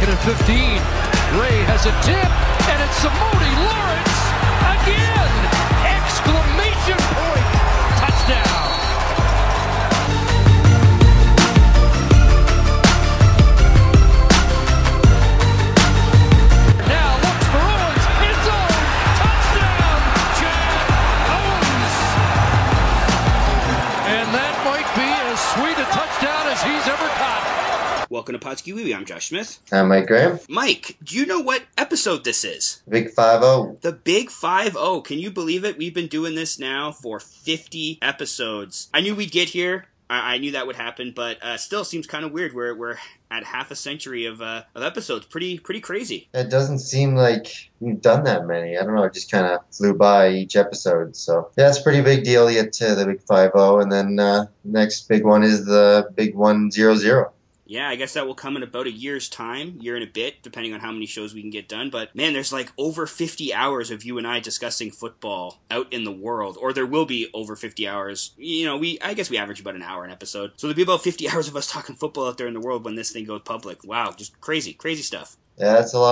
and 15. Gray has a tip, and it's Simone Lawrence again! Exclamation point! Touchdown! Now looks for Owens, end zone, touchdown! Chad Owens! And that might be as sweet a touchdown as he's ever caught. Welcome to Podski Wee. I'm Josh Smith. I'm Mike Graham. Mike, do you know what episode this is? Big 5-0. The Big 5-0. Can you believe it? We've been doing this now for 50 episodes. I knew we'd get here. I knew that would happen, but still seems kind of weird. We're at half a century of episodes. Pretty crazy. It doesn't seem like we've done that many. I don't know. It just kind of flew by each episode. So, yeah, it's a pretty big deal to get to the Big 5-0. And then next big one is the Big 1-0-0. Yeah, I guess that will come in about a year's time, year and a bit, depending on how many shows we can get done. But, man, there's like over 50 hours of you and I discussing football out in the world. Or there will be over 50 hours. You know, I guess we average about an hour an episode. So there'll be about 50 hours of us talking football out there in the world when this thing goes public. Wow, just crazy stuff. Yeah, that's a lot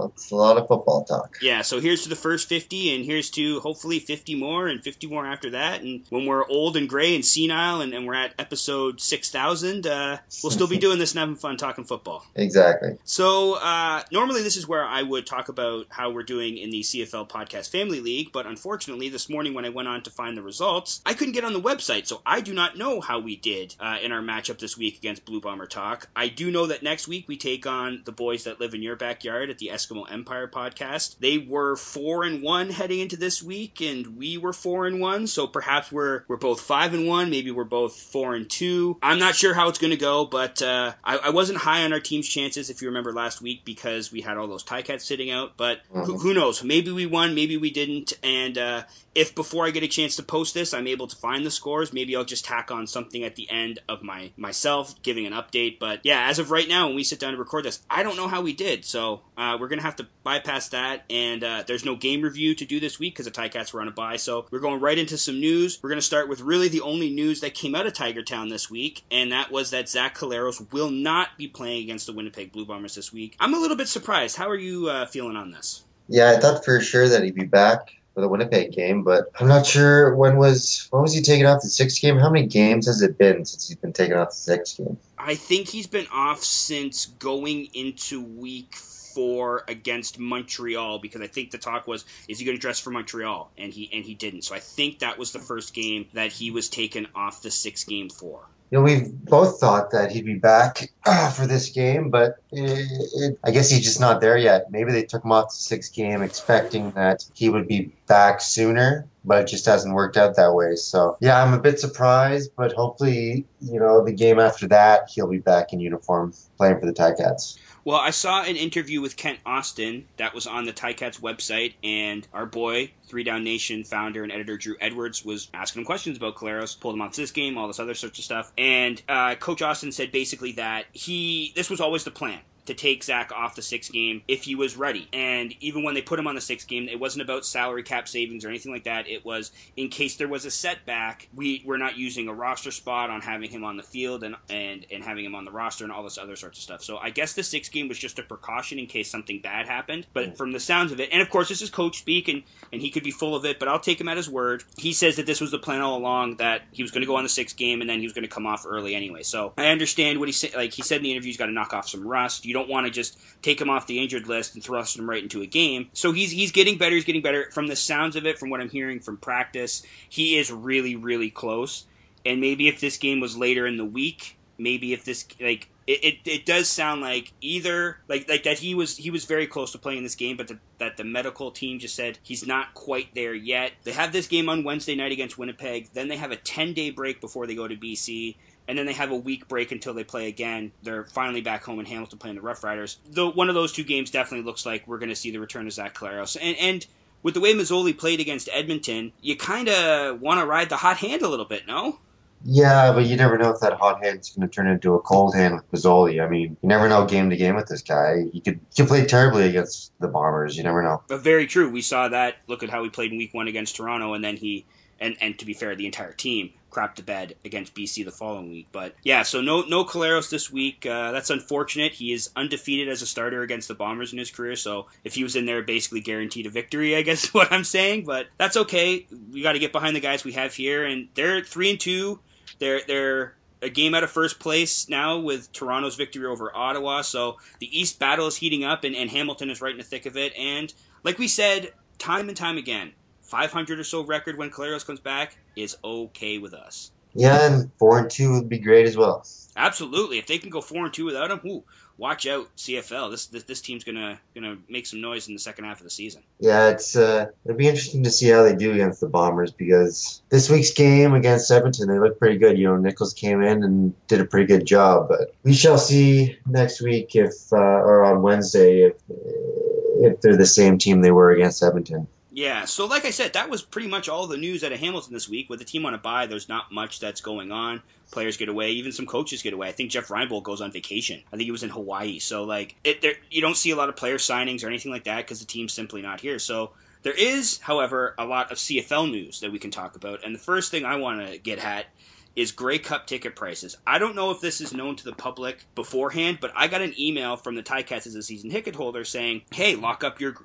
of football talk. Yeah, so here's to the first 50, and here's to hopefully 50 more, and 50 more after that. And when we're old and gray and senile, and we're at episode 6,000, we'll still be doing this and having fun talking football. Exactly. So normally this is where I would talk about how we're doing in the CFL Podcast Family League, but unfortunately this morning when I went on to find the results, I couldn't get on the website, so I do not know how we did in our matchup this week against Blue Bomber Talk. I do know that next week we take on the boys that live in your backyard at the Eskimo Empire podcast. They were 4-1 heading into this week, and we were 4-1. So perhaps we're both 5-1. Maybe we're both 4-2. I'm not sure how it's going to go, but I wasn't high on our team's chances, if you remember last week, because we had all those Ticats sitting out. But who knows? Maybe we won, maybe we didn't. And if before I get a chance to post this, I'm able to find the scores, maybe I'll just tack on something at the end of myself giving an update. But yeah, as of right now, when we sit down to record this, I don't know how we did. So we're going to have to bypass that. And there's no game review to do this week because the Ticats were on a bye. So we're going right into some news. We're going to start with really the only news that came out of Tiger Town this week. And that was that Zach Collaros will not be playing against the Winnipeg Blue Bombers this week. I'm a little bit surprised. How are you feeling on this? Yeah, I thought for sure that he'd be back for the Winnipeg game, but I'm not sure when was he taken off the 6th game? How many games has it been since he's been taken off the 6th game? I think he's been off since going into week 4 against Montreal, because I think the talk was, is he going to dress for Montreal? And he didn't. So I think that was the first game that he was taken off the 6th game for. You know, we've both thought that he'd be back for this game, but I guess he's just not there yet. Maybe they took him off the 6th game expecting that he would be back sooner, but it just hasn't worked out that way. So, yeah, I'm a bit surprised, but hopefully, you know, the game after that, he'll be back in uniform playing for the Ticats. Well, I saw an interview with Kent Austin that was on the Ticats website, and our boy, 3 Down Nation founder and editor Drew Edwards was asking him questions about Collaros, pulled him off this game, all this other sorts of stuff. And Coach Austin said basically that this was always the plan, to take Zach off the 6th game if he was ready. And even when they put him on the 6th game, it wasn't about salary cap savings or anything like that. It was in case there was a setback, we're not using a roster spot on having him on the field and having him on the roster and all this other sorts of stuff. So I guess the 6th game was just a precaution in case something bad happened. But from the sounds of it, and of course this is coach speak, and he could be full of it, but I'll take him at his word. He says that this was the plan all along, that he was going to go on the 6th game and then he was going to come off early anyway. So I understand what he said. Like he said in the interview, he's got to knock off some rust. You don't want to just take him off the injured list and thrust him right into a game. So he's getting better. He's getting better. From the sounds of it, from what I'm hearing from practice, he is really, really close. And maybe if this game was later in the week, maybe if this, like, it does sound like either like that he was very close to playing this game, but that the medical team just said he's not quite there yet. They have this game on Wednesday night against Winnipeg. Then they have a 10-day break before they go to BC. And then they have a week break until they play again. They're finally back home in Hamilton playing the Rough Riders. Though one of those two games definitely looks like we're going to see the return of Zach Collaros. And with the way Mazzoli played against Edmonton, you kind of want to ride the hot hand a little bit, no? Yeah, but you never know if that hot hand's going to turn into a cold hand with Mazzoli. I mean, you never know game to game with this guy. He could play terribly against the Bombers. You never know. Very true. We saw that. Look at how he played in Week 1 against Toronto, and then he and to be fair, the entire team crapped to bed against BC the following week. But yeah, so no Collaros this week. That's unfortunate. He is undefeated as a starter against the Bombers in his career, so if he was in there, basically guaranteed a victory, I guess is what I'm saying. But that's okay. We got to get behind the guys we have here, and they're 3-2. They're a game out of first place now with Toronto's victory over Ottawa. So the East battle is heating up, and Hamilton is right in the thick of it. And like we said, time and time again, 500 or so record when Collaros comes back is okay with us. Yeah, and 4-2 would be great as well. Absolutely. If they can go 4-2 without him, watch out, CFL. This team's gonna make some noise in the second half of the season. Yeah, it'll be interesting to see how they do against the Bombers, because this week's game against Edmonton, they look pretty good. Nichols came in and did a pretty good job, but we shall see next week or on Wednesday if they're the same team they were against Edmonton. Yeah, so like I said, that was pretty much all the news out of Hamilton this week. With the team on a bye, there's not much that's going on. Players get away, even some coaches get away. I think Jeff Reinbold goes on vacation. I think he was in Hawaii. So you don't see a lot of player signings or anything like that because the team's simply not here. So there is, however, a lot of CFL news that we can talk about. And the first thing I want to get at is Grey Cup ticket prices. I don't know if this is known to the public beforehand, but I got an email from the Ticats as a season ticket holder saying, hey, lock up your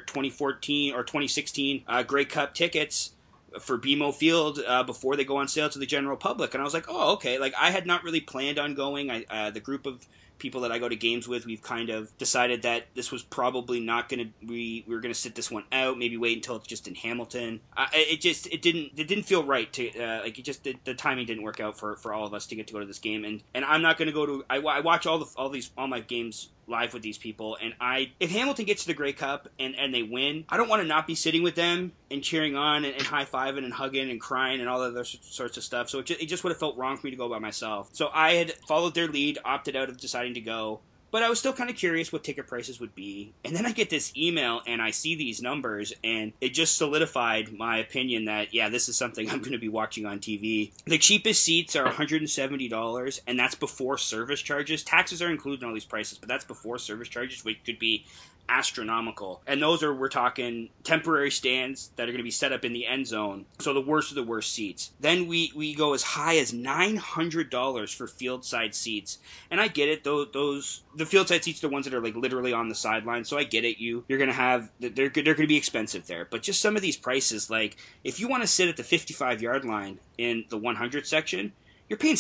2014 or 2016 Grey Cup tickets for BMO Field before they go on sale to the general public. And I was like, oh, okay. Like, I had not really planned on going. The group of people that I go to games with, we've kind of decided that this was probably not going to, we were going to sit this one out, maybe wait until it's just in Hamilton. It didn't feel right to, the timing didn't work out for all of us to go to this game. And I'm not going to go to, I watch all my games live with these people, and if Hamilton gets to the Grey Cup and they win, I don't want to not be sitting with them and cheering on and high-fiving and hugging and crying and all that other sorts of stuff. So it just would have felt wrong for me to go by myself. So I had followed their lead, opted out of deciding to go, but I was still kind of curious what ticket prices would be. And then I get this email and I see these numbers, and it just solidified my opinion that, yeah, this is something I'm going to be watching on TV. The cheapest seats are $170, and that's before service charges. Taxes are included in all these prices, but that's before service charges, which could be astronomical. And we're talking temporary stands that are going to be set up in the end zone. So the worst of the worst seats. Then we go as high as $900 for field side seats. And I get it, the field side seats are the ones that are like literally on the sideline. So I get it. You're going to have, they're going to be expensive there. But just some of these prices, like if you want to sit at the 55-yard line in the 100 section, you're paying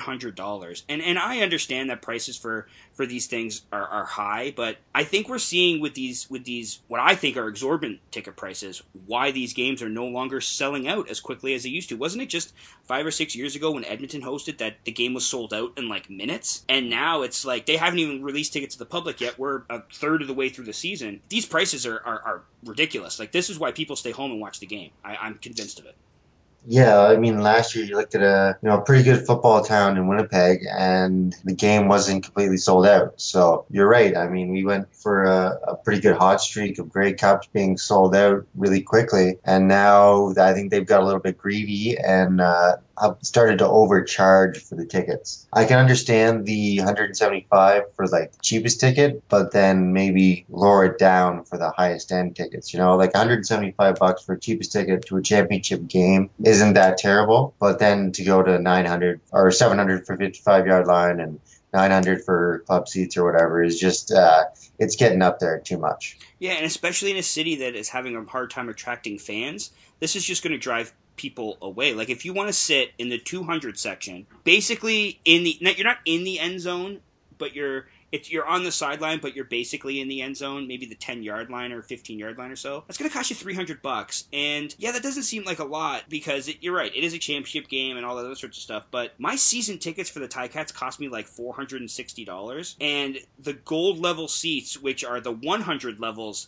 $700. And I understand that prices for these things are high, but I think we're seeing with these what I think are exorbitant ticket prices, why these games are no longer selling out as quickly as they used to. Wasn't it just 5 or 6 years ago when Edmonton hosted that the game was sold out in like minutes? And now it's like they haven't even released tickets to the public yet. We're a third of the way through the season. These prices are ridiculous. Like, this is why people stay home and watch the game. I'm convinced of it. Yeah, I mean, last year you looked at a pretty good football town in Winnipeg, and the game wasn't completely sold out. So you're right. I mean, we went for a pretty good hot streak of Grey Cups being sold out really quickly, and now I think they've got a little bit greedy and started to overcharge for the tickets. I can understand the $175 for like the cheapest ticket, but then maybe lower it down for the highest end tickets. Like $175 for cheapest ticket to a championship game isn't that terrible, but then to go to $900 or $700 for 55-yard line and $900 for club seats or whatever is just it's getting up there too much. Yeah, and especially in a city that is having a hard time attracting fans, this is just going to drive people away. Like, if you want to sit in the 200 section, basically you're not in the end zone, but you're on the sideline, but you're basically in the end zone, maybe the 10-yard line or 15-yard line or so. That's going to cost you $300. And yeah, that doesn't seem like a lot because you're right, it is a championship game and all that other sorts of stuff. But my season tickets for the Ticats cost me like $460. And the gold level seats, which are the 100 levels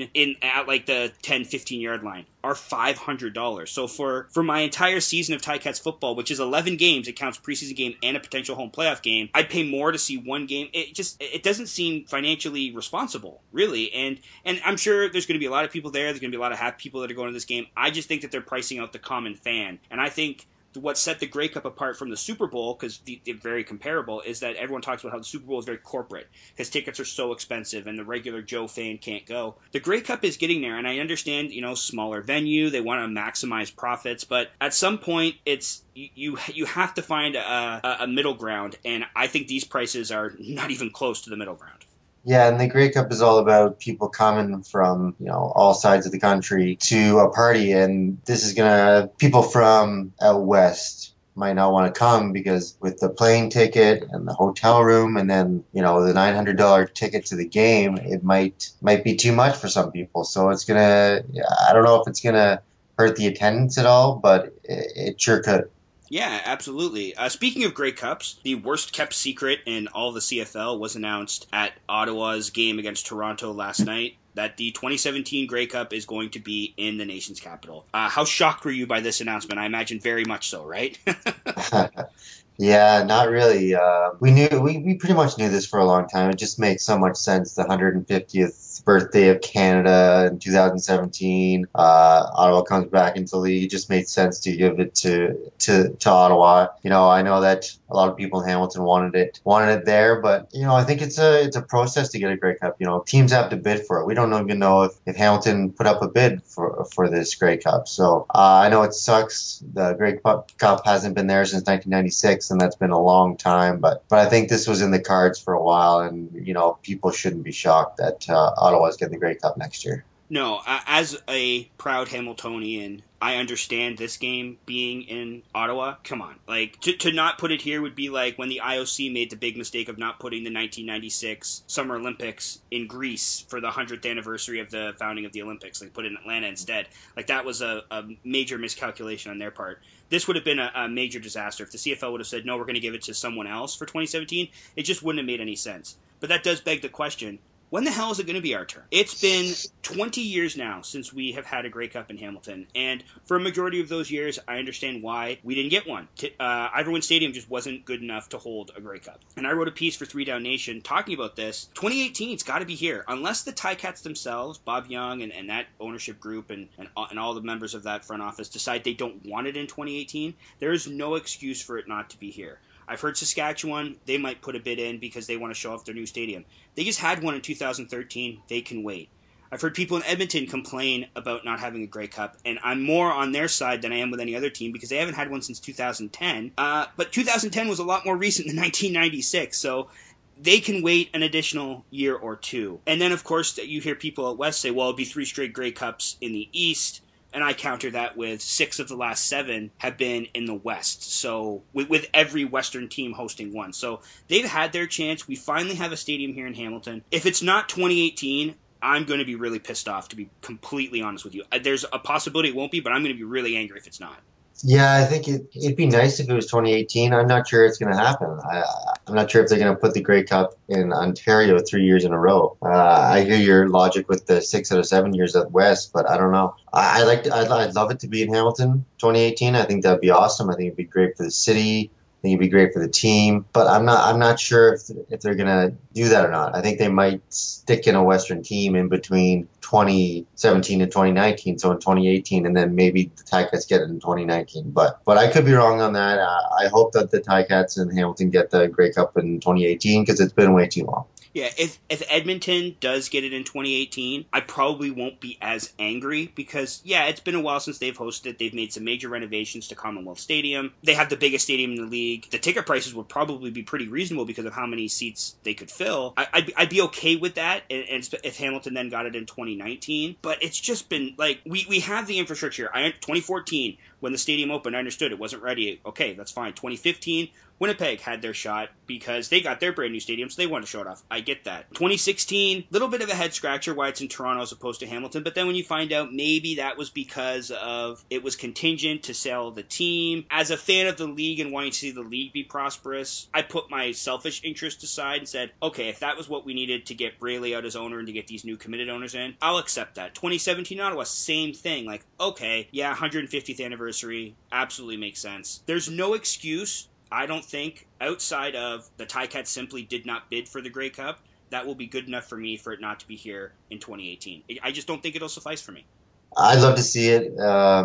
at like the 10, 15-yard line, are $500. So for my entire season of Ticats football, which is 11 games, it counts preseason game and a potential home playoff game, I'd pay more to see one game. It doesn't seem financially responsible, really. And I'm sure there's going to be a lot of people there. There's going to be a lot of happy people that are going to this game. I just think that they're pricing out the common fan. And I think what set the Grey Cup apart from the Super Bowl, because they're very comparable, is that everyone talks about how the Super Bowl is very corporate because tickets are so expensive and the regular Joe fan can't go. The Grey Cup is getting there, and I understand, smaller venue, they want to maximize profits, but at some point it's you have to find a middle ground, and I think these prices are not even close to the middle ground. Yeah, and the Grey Cup is all about people coming from, all sides of the country to a party, and this is people from out west might not want to come because with the plane ticket and the hotel room and then, the $900 ticket to the game, it might be too much for some people. So I don't know if it's gonna hurt the attendance at all, but it sure could. Yeah, absolutely. Speaking of Grey Cups, the worst kept secret in all the CFL was announced at Ottawa's game against Toronto last night, that the 2017 Grey Cup is going to be in the nation's capital. How shocked were you by this announcement? I imagine very much so, right? Yeah, not really. We pretty much knew this for a long time. It just makes so much sense. The 150th birthday of Canada in 2017. Ottawa comes back into the league. It just made sense to give it to Ottawa. I know that a lot of people in Hamilton wanted it there, but I think it's a process to get a Grey Cup. Teams have to bid for it. We don't even know if Hamilton put up a bid for this Grey Cup. So I know it sucks. The Grey Cup hasn't been there since 1996. And that's been a long time, but I think this was in the cards for a while, and people shouldn't be shocked that Ottawa's getting the Grey Cup next year. No, as a proud Hamiltonian, I understand this game being in Ottawa. Come on. Like, to not put it here would be like when the IOC made the big mistake of not putting the 1996 Summer Olympics in Greece for the 100th anniversary of the founding of the Olympics. Like, put it in Atlanta instead. Like, that was a major miscalculation on their part. This would have been a major disaster. If the CFL would have said, no, we're going to give it to someone else for 2017, it just wouldn't have made any sense. But that does beg the question, when the hell is it going to be our turn? It's been 20 years now since we have had a Grey Cup in Hamilton, and for a majority of those years, I understand why we didn't get one. Ivor Wynne Stadium just wasn't good enough to hold a Grey Cup. And I wrote a piece for 3 Down Nation talking about this. 2018's got to be here. Unless the Ticats themselves, Bob Young and that ownership group and all the members of that front office decide they don't want it in 2018, there is no excuse for it not to be here. I've heard Saskatchewan, they might put a bid in because they want to show off their new stadium. They just had one in 2013. They can wait. I've heard people in Edmonton complain about not having a Grey Cup, and I'm more on their side than I am with any other team because they haven't had one since 2010. But 2010 was a lot more recent than 1996, so they can wait an additional year or two. And then, of course, you hear people out west say, well, it'll be 3 straight Grey Cups in the East. And I counter that with 6 of the last 7 have been in the West. So with every Western team hosting one. So they've had their chance. We finally have a stadium here in Hamilton. If it's not 2018, I'm going to be really pissed off, to be completely honest with you. There's a possibility it won't be, but I'm going to be really angry if it's not. Yeah, I think it'd be nice if it was 2018. I'm not sure it's going to happen. I'm not sure if they're going to put the Grey Cup in Ontario 3 years in a row. I hear your logic with the 6 out of 7 years at West, but I don't know. I'd love it to be in Hamilton 2018. I think that'd be awesome. I think it'd be great for the city. I think it'd be great for the team, but I'm not sure if they're gonna do that or not. I think they might stick in a Western team in between 2017 and 2019, so in 2018, and then maybe the Ticats get it in 2019. But I could be wrong on that. I hope that the Ticats and Hamilton get the Grey Cup in 2018 because it's been way too long. Yeah, if Edmonton does get it in 2018, I probably won't be as angry because, yeah, it's been a while since they've hosted. They've made some major renovations to Commonwealth Stadium. They have the biggest stadium in the league. The ticket prices would probably be pretty reasonable because of how many seats they could fill. I'd be okay with that and if Hamilton then got it in 2019. But it's just been, like, we have the infrastructure. 2014, when the stadium opened, I understood it wasn't ready. Okay, that's fine. 2015, Winnipeg had their shot because they got their brand new stadium, so they wanted to show it off. I get that. 2016, little bit of a head scratcher why it's in Toronto as opposed to Hamilton, but then when you find out maybe that was because of it was contingent to sell the team. As a fan of the league and wanting to see the league be prosperous, I put my selfish interest aside and said, okay, if that was what we needed to get Braley out as owner and to get these new committed owners in, I'll accept that. 2017 Ottawa, same thing. Like, okay, yeah, 150th anniversary, absolutely makes sense. There's no excuse, I don't think, outside of the Ticats simply did not bid for the Grey Cup, that will be good enough for me for it not to be here in 2018. I just don't think it'll suffice for me. I'd love to see it.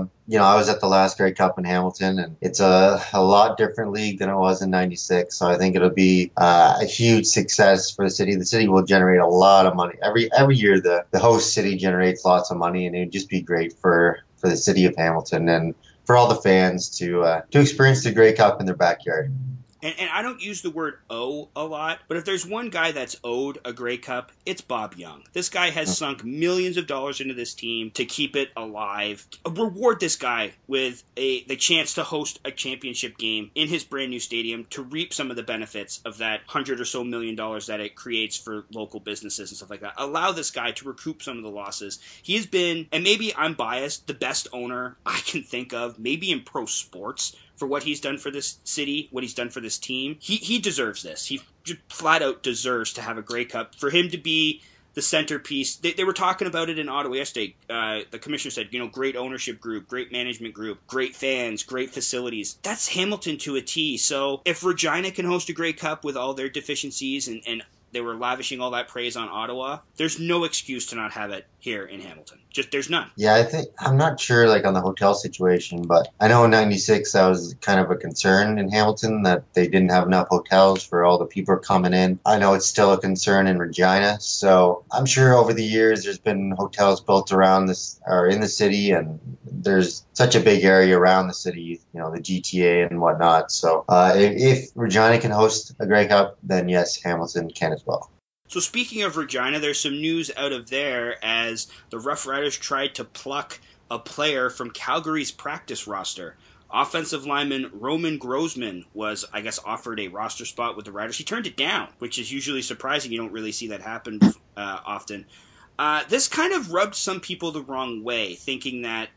I was at the last Grey Cup in Hamilton, and it's a lot different league than it was in '96. So I think it'll be a huge success for the city. The city will generate a lot of money every year. The host city generates lots of money, and it'd just be great for the city of Hamilton and for all the fans to experience the Grey Cup in their backyard. And I don't use the word owe a lot, but if there's one guy that's owed a Grey Cup, it's Bob Young. This guy has sunk millions of dollars into this team to keep it alive. Reward this guy with the chance to host a championship game in his brand new stadium to reap some of the benefits of that $100 or so million that it creates for local businesses and stuff like that. Allow this guy to recoup some of the losses. He has been, and maybe I'm biased, the best owner I can think of, maybe in pro sports, for what he's done for this city, what he's done for this team. He deserves this. He flat out deserves to have a Grey Cup. For him to be the centerpiece, they were talking about it in Ottawa yesterday. The commissioner said, great ownership group, great management group, great fans, great facilities. That's Hamilton to a T. So if Regina can host a Grey Cup with all their deficiencies and they were lavishing all that praise on Ottawa, there's no excuse to not have it here in Hamilton. Just there's none. Yeah, I'm not sure on the hotel situation, but I know in '96 that was kind of a concern in Hamilton that they didn't have enough hotels for all the people coming in. I know it's still a concern in Regina, so I'm sure over the years there's been hotels built around this or in the city, and there's such a big area around the city, the GTA and whatnot. So if Regina can host a Grey Cup, then yes, Hamilton can as well. So speaking of Regina, there's some news out of there as the Rough Riders tried to pluck a player from Calgary's practice roster. Offensive lineman Roman Grossman was, I guess, offered a roster spot with the Riders. He turned it down, which is usually surprising. You don't really see that happen often. This kind of rubbed some people the wrong way, thinking that,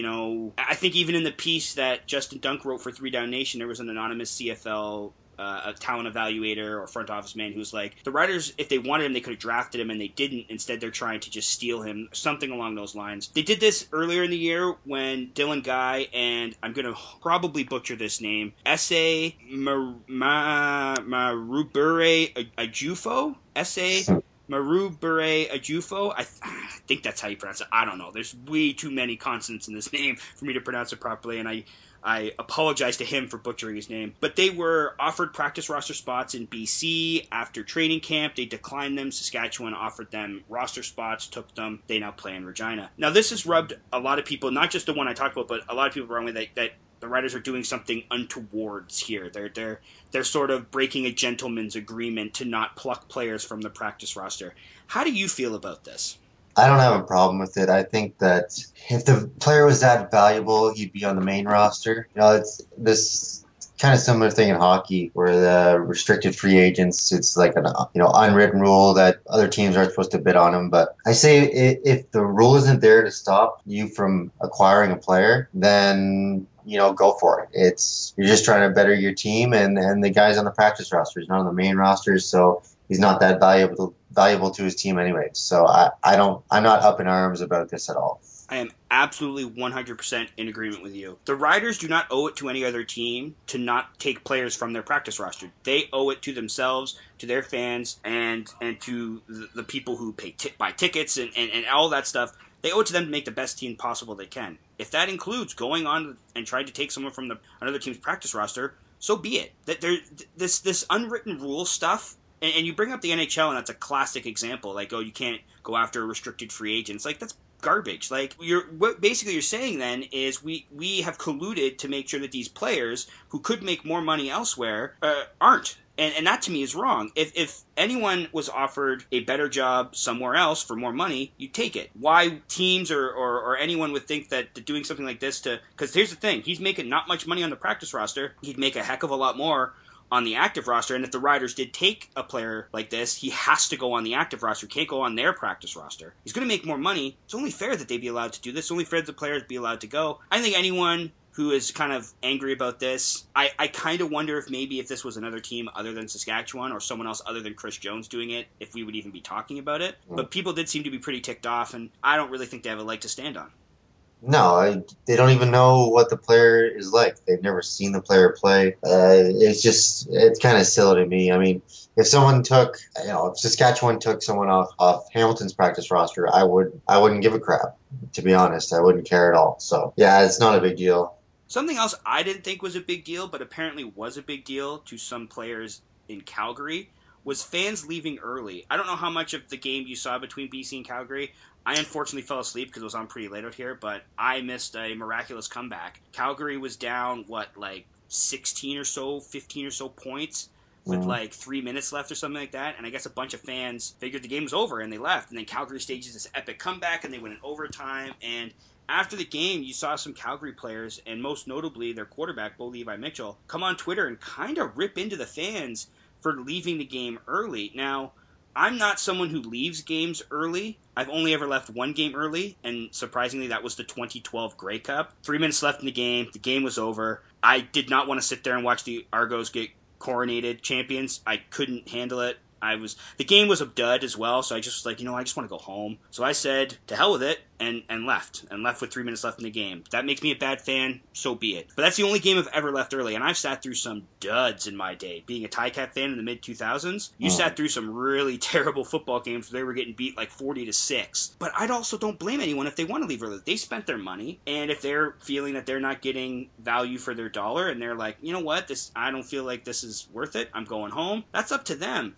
I think even in the piece that Justin Dunk wrote for 3 Down Nation, there was an anonymous CFL a talent evaluator or front office man who's like, the Riders, if they wanted him, they could have drafted him, and they didn't. Instead, they're trying to just steal him, something along those lines. They did this earlier in the year when Dylan Guy and, I'm going to probably butcher this name, Ese Marubere Ajufo? Ese Marubere Ajufo? I think that's how you pronounce it. I don't know. There's way too many consonants in this name for me to pronounce it properly, and I apologize to him for butchering his name. But they were offered practice roster spots in BC after training camp. They declined them. Saskatchewan offered them roster spots, took them. They now play in Regina. Now, this has rubbed a lot of people, not just the one I talked about, but a lot of people wrong with that the Riders are doing something untowards here. They're sort of breaking a gentleman's agreement to not pluck players from the practice roster. How do you feel about this? I don't have a problem with it. I think that if the player was that valuable, he'd be on the main roster. It's this kind of similar thing in hockey where the restricted free agents, it's like an unwritten rule that other teams aren't supposed to bid on them. But I say if the rule isn't there to stop you from acquiring a player, then go for it. You're just trying to better your team, and the guy's on the practice roster. He's not on the main roster, so he's not that valuable to his team anyway. So I'm not up in arms about this at all. I am absolutely 100% in agreement with you. The Riders do not owe it to any other team to not take players from their practice roster. They owe it to themselves, to their fans, and to the people who buy tickets and all that stuff. They owe it to them to make the best team possible they can. If that includes going on and trying to take someone from another team's practice roster, so be it. That this unwritten rule stuff, and you bring up the NHL, and that's a classic example. Like, you can't go after a restricted free agent. It's like, that's garbage. Like, what basically you're saying then is we have colluded to make sure that these players who could make more money elsewhere aren't. And that to me is wrong. If anyone was offered a better job somewhere else for more money, you take it. Why teams or anyone would think that doing something like this because here's the thing, he's making not much money on the practice roster. He'd make a heck of a lot more on the active roster, and if the Riders did take a player like this, he has to go on the active roster, can't go on their practice roster. He's going to make more money. It's only fair that they be allowed to do this. It's only fair that the players be allowed to go. I think anyone who is kind of angry about this, I kind of wonder if this was another team other than Saskatchewan or someone else other than Chris Jones doing it, if we would even be talking about it. But people did seem to be pretty ticked off, and I don't really think they have a leg to stand on. No, they don't even know what the player is like. They've never seen the player play. It's kind of silly to me. I mean, if someone took, if Saskatchewan took someone off Hamilton's practice roster, I wouldn't give a crap. To be honest, I wouldn't care at all. So yeah, it's not a big deal. Something else I didn't think was a big deal, but apparently was a big deal to some players in Calgary, was fans leaving early. I don't know how much of the game you saw between BC and Calgary. I unfortunately fell asleep because it was on pretty late out here, but I missed a miraculous comeback. Calgary was down, like 16 or so, 15 or so points with Mm. like 3 minutes left or something like that. And I guess a bunch of fans figured the game was over and they left. And then Calgary stages this epic comeback and they went in overtime. And after the game, you saw some Calgary players, and most notably their quarterback, Bo Levi Mitchell, come on Twitter and kind of rip into the fans for leaving the game early. Now, I'm not someone who leaves games early. I've only ever left one game early, and surprisingly, that was the 2012 Grey Cup. 3 minutes left in the game was over. I did not want to sit there and watch the Argos get coronated champions. I couldn't handle it. The game was a dud as well, so I just was like, I just want to go home. So I said, to hell with it, and left with 3 minutes left in the game. If that makes me a bad fan, so be it. But that's the only game I've ever left early, and I've sat through some duds in my day. Being a Ticats fan in the mid 2000s, you sat through some really terrible football games where they were getting beat like 40-6. But I also don't blame anyone if they want to leave early. They spent their money, and if they're feeling that they're not getting value for their dollar, and they're like, you know what, I don't feel like this is worth it. I'm going home. That's up to them.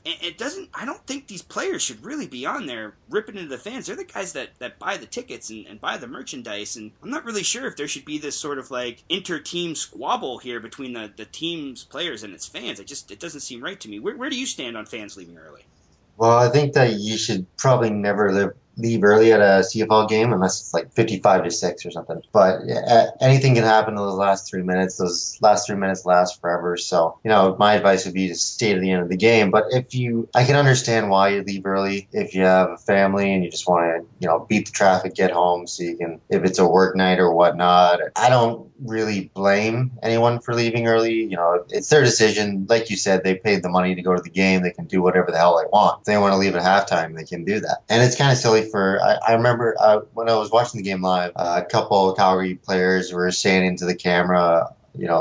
I don't think these players should really be on there ripping into the fans. They're the guys that buy the tickets and buy the merchandise, and I'm not really sure if there should be this sort of like inter-team squabble here between the team's players and its fans. It doesn't seem right to me. Where do you stand on fans leaving early? Well, I think that you should probably never leave early at a CFL game unless it's like 55-6 or something. But anything can happen in those last 3 minutes. Those last 3 minutes last forever. So, my advice would be to stay to the end of the game. But I can understand why you leave early if you have a family and you just want to, beat the traffic, get home so you can, if it's a work night or whatnot. I don't really blame anyone for leaving early. It's their decision. Like you said, they paid the money to go to the game. They can do whatever the hell they want. If they want to leave at halftime, they can do that. And it's kind of silly I remember when I was watching the game live, a couple of Calgary players were saying into the camera,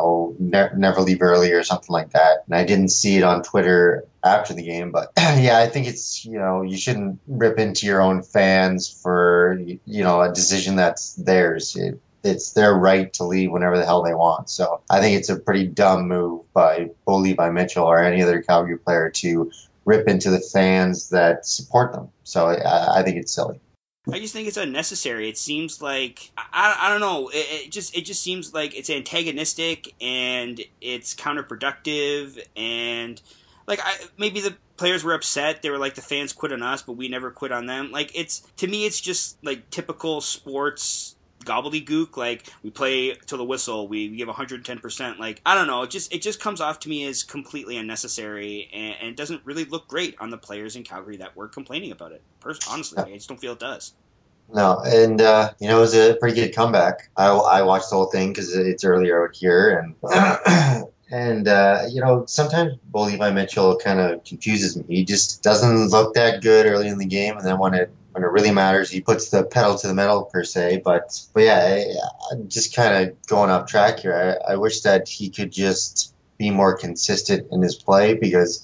never leave early or something like that. And I didn't see it on Twitter after the game, but yeah, I think it's, you shouldn't rip into your own fans for, a decision that's theirs. It's their right to leave whenever the hell they want. So I think it's a pretty dumb move by Bo Levi Mitchell or any other Calgary player to rip into the fans that support them. So I think it's silly. I just think it's unnecessary. It seems like I don't know. It just seems like it's antagonistic and it's counterproductive, and maybe the players were upset. They were like, the fans quit on us, but we never quit on them. Like, to me it's just like typical sports gobbledygook. Like, we play till the whistle, we give 110%. Like, I don't know, it just comes off to me as completely unnecessary, and it doesn't really look great on the players in Calgary that were complaining about it. Honestly, I just don't feel it does. No, and it was a pretty good comeback. I watched the whole thing because it's earlier out here, and and sometimes Bo Levi Mitchell kind of confuses me. He just doesn't look that good early in the game, and then when it really matters, he puts the pedal to the metal per se. But yeah, I'm just kind of going off track here. I wish that he could just be more consistent in his play because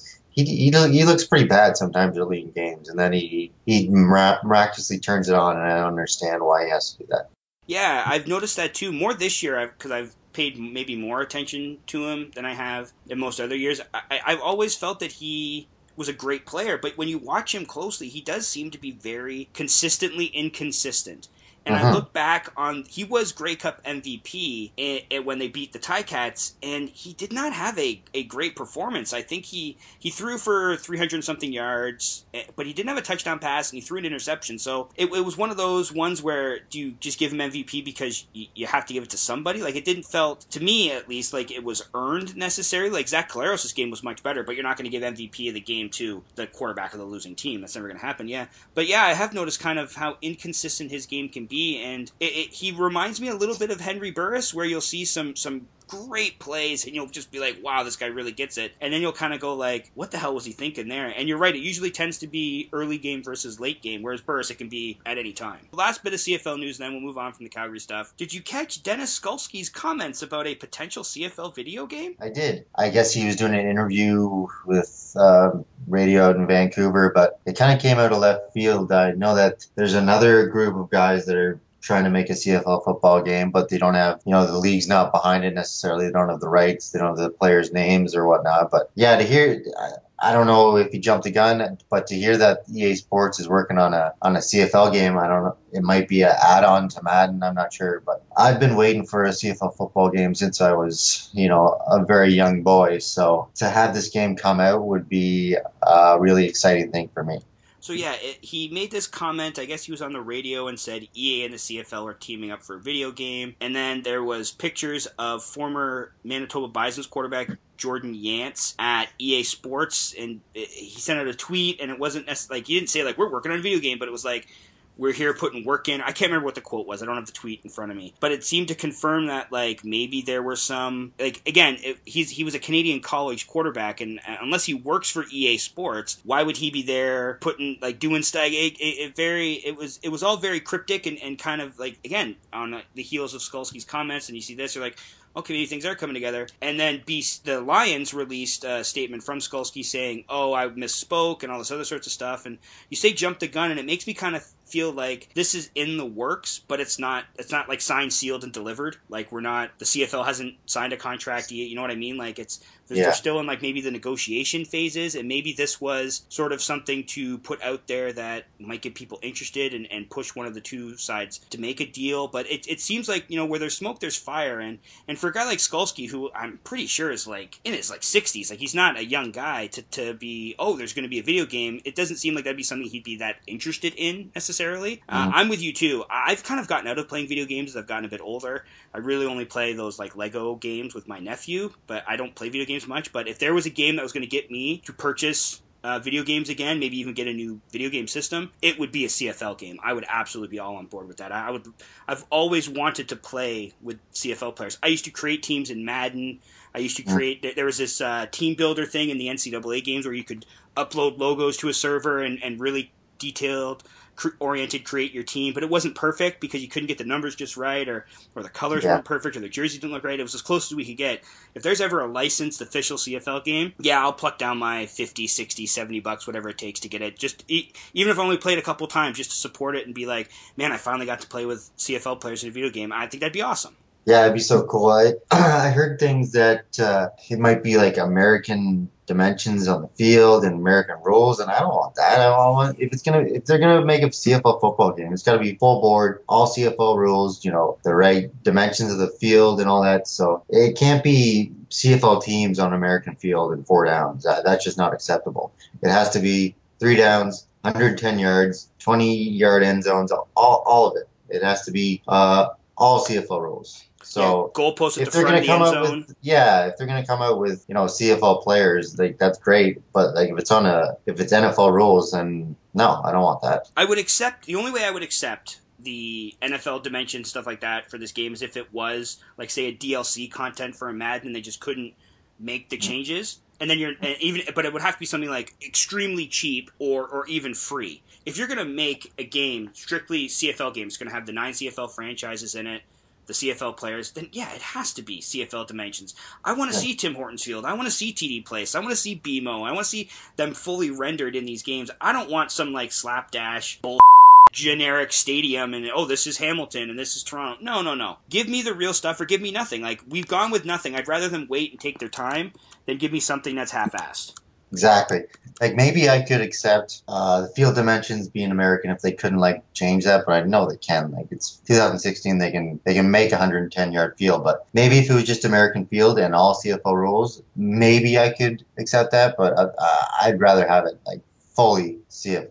he looks pretty bad sometimes early in games, and then he miraculously turns it on, and I don't understand why he has to do that. Yeah, I've noticed that too. More this year, because I've paid maybe more attention to him than I have in most other years. I've always felt that he was a great player, but when you watch him closely, he does seem to be very consistently inconsistent. And I Hmm. look back on, he was Grey Cup MVP when they beat the Ticats, and he did not have a great performance. I think he threw for 300 something yards, but he didn't have a touchdown pass, and he threw an interception. So it was one of those ones where, do you just give him MVP because you have to give it to somebody? Like, it didn't felt, to me at least, like it was earned necessarily. Like, Zach Collaros' game was much better, but you're not going to give MVP of the game to the quarterback of the losing team. That's never going to happen, yeah. But yeah, I have noticed kind of how inconsistent his game can be. be, and he reminds me a little bit of Henry Burris, where you'll see some great plays and you'll just be like, wow, this guy really gets it, and then you'll kind of go like, what the hell was he thinking there? And you're right, it usually tends to be early game versus late game, whereas Burris, it can be at any time. Last bit of CFL news, then we'll move on from the Calgary stuff. Did you catch Dennis Skalski's comments about a potential CFL video game? I did. I guess he was doing an interview with radio out in Vancouver, but it kind of came out of left field. I know that there's another group of guys that are trying to make a CFL football game, but they don't have, the league's not behind it necessarily. They don't have the rights. They don't have the players' names or whatnot. But yeah, to hear, I don't know if he jumped the gun, but to hear that EA Sports is working on a CFL game, I don't know. It might be an add-on to Madden. I'm not sure, but I've been waiting for a CFL football game since I was, a very young boy. So to have this game come out would be a really exciting thing for me. So yeah, he made this comment, I guess he was on the radio and said EA and the CFL are teaming up for a video game. And then there was pictures of former Manitoba Bison's quarterback Jordan Yance at EA Sports, and he sent out a tweet, and it wasn't like, he didn't say like, we're working on a video game, but it was like, we're here putting work in. I can't remember what the quote was. I don't have the tweet in front of me. But it seemed to confirm that, like, maybe there were some... Like, again, he was a Canadian college quarterback, and unless he works for EA Sports, why would he be there putting, like, doing stuff? It was all very cryptic and kind of, like, again, on the heels of Skalski's comments, and you see this, you're like, okay, maybe things are coming together. And then the Lions released a statement from Skalski saying, oh, I misspoke, and all this other sorts of stuff. And you say jump the gun, and it makes me kind of feel like this is in the works, but it's not like signed, sealed, and delivered. Like, the CFL hasn't signed a contract yet, you know what I mean? Like, they're still in, like, maybe the negotiation phases, and maybe this was sort of something to put out there that might get people interested and push one of the two sides to make a deal. But it seems like, where there's smoke, there's fire, and for a guy like Skalski, who I'm pretty sure is, like, in his, like, 60s, like, he's not a young guy to be, there's going to be a video game, it doesn't seem like that'd be something he'd be that interested in, necessarily. I'm with you, too. I've kind of gotten out of playing video games as I've gotten a bit older. I really only play those, like, Lego games with my nephew, but I don't play video games much. But if there was a game that was going to get me to purchase video games again, maybe even get a new video game system, it would be a CFL game. I would absolutely be all on board with that. I've always wanted to play with CFL players. I used to create teams in Madden. I used to create, there was this team builder thing in the NCAA games where you could upload logos to a server and really detailed oriented create your team, but it wasn't perfect because you couldn't get the numbers just right, or the colors weren't perfect, or the jersey didn't look right. It was as close as we could get. If there's ever a licensed official CFL game, I'll pluck down my $50, $60, $70, whatever it takes to get it. Just even if I only played a couple times, just to support it and be like, man, I finally got to play with CFL players in a video game. I think that'd be awesome. Yeah, it'd be so cool. I heard things that it might be like American dimensions on the field and American rules, and I don't want that. I don't want if they're gonna make a CFL football game, it's got to be full board, all CFL rules, the right dimensions of the field and all that. So it can't be CFL teams on American field and 4 downs. That's just not acceptable. It has to be 3 downs, 110 yards, 20-yard end zones, all of it. It has to be all CFL rules. So goalposts at the front of the end zone. If they're gonna come out with CFL players, like, that's great. But like if it's NFL rules, then no, I don't want that. The only way I would accept the NFL dimension stuff like that for this game is if it was like, say, a DLC content for a Madden and they just couldn't make the changes. And then but it would have to be something like extremely cheap or even free. If you're gonna make a game strictly CFL game, it's gonna have the 9 CFL franchises in it, the CFL players, then it has to be CFL dimensions. I want to see Tim Hortons Field. I want to see TD Place. I want to see BMO. I want to see them fully rendered in these games. I don't want some, like, slapdash bull generic stadium and, this is Hamilton and this is Toronto. No. Give me the real stuff or give me nothing. Like, we've gone with nothing. I'd rather them wait and take their time than give me something that's half-assed. Exactly. Like, maybe I could accept the field dimensions being American if they couldn't, like, change that, but I know they can. Like, it's 2016, they can make a 110-yard field, but maybe if it was just American field and all CFL rules, maybe I could accept that, but I'd rather have it, like, fully CFL.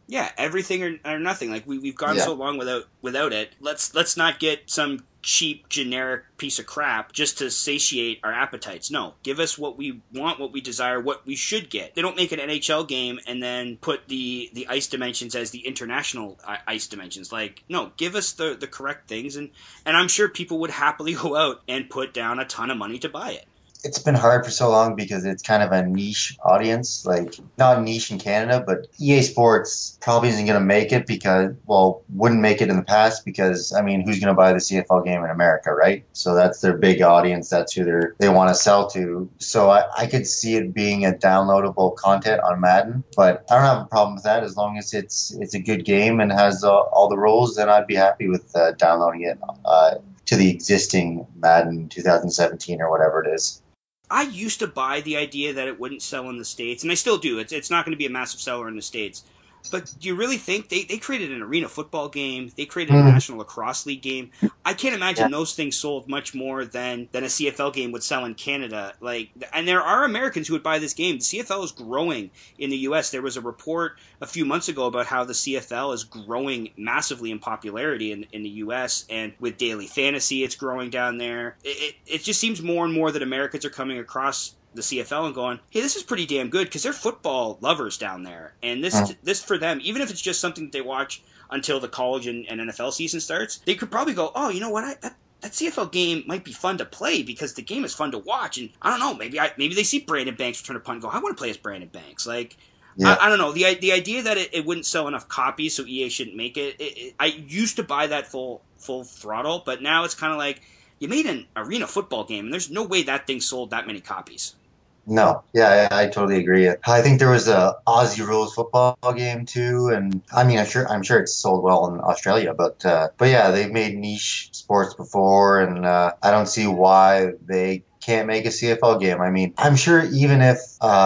Yeah, everything or nothing. Like we've gone so long without it. Let's not get some cheap generic piece of crap just to satiate our appetites. No, give us what we want, what we desire, what we should get. They don't make an NHL game and then put the ice dimensions as the international ice dimensions. Like, no, give us the correct things, and I'm sure people would happily go out and put down a ton of money to buy it. It's been hard for so long because it's kind of a niche audience, like not niche in Canada, but EA Sports probably isn't going to make it wouldn't make it in the past because, I mean, who's going to buy the CFL game in America, right? So that's their big audience. That's who they want to sell to. So I could see it being a downloadable content on Madden, but I don't have a problem with that as long as it's a good game and has all the rules. Then I'd be happy with downloading it to the existing Madden 2017 or whatever it is. I used to buy the idea that it wouldn't sell in the States, and I still do. It's not going to be a massive seller in the States. But do you really think they created an arena football game? They created a National Lacrosse League game. I can't imagine those things sold much more than a CFL game would sell in Canada. And there are Americans who would buy this game. The CFL is growing in the U.S. There was a report a few months ago about how the CFL is growing massively in popularity in the U.S. and with daily fantasy, it's growing down there. It just seems more and more that Americans are coming across the CFL and going, hey, this is pretty damn good because they're football lovers down there. And this for them, even if it's just something that they watch until the college and NFL season starts, they could probably go, oh, you know what, that CFL game might be fun to play because the game is fun to watch. And I don't know, maybe they see Brandon Banks return a punt and go, I want to play as Brandon Banks. Like, yeah. I don't know. The idea that it wouldn't sell enough copies so EA shouldn't make it, I used to buy that full throttle, but now it's kind of like, you made an arena football game and there's no way that thing sold that many copies. No, yeah, I totally agree. I think there was a Aussie rules football game too, and I mean, I'm sure it's sold well in Australia, but yeah, they've made niche sports before, and I don't see why they can't make a CFL game. I mean, I'm sure even if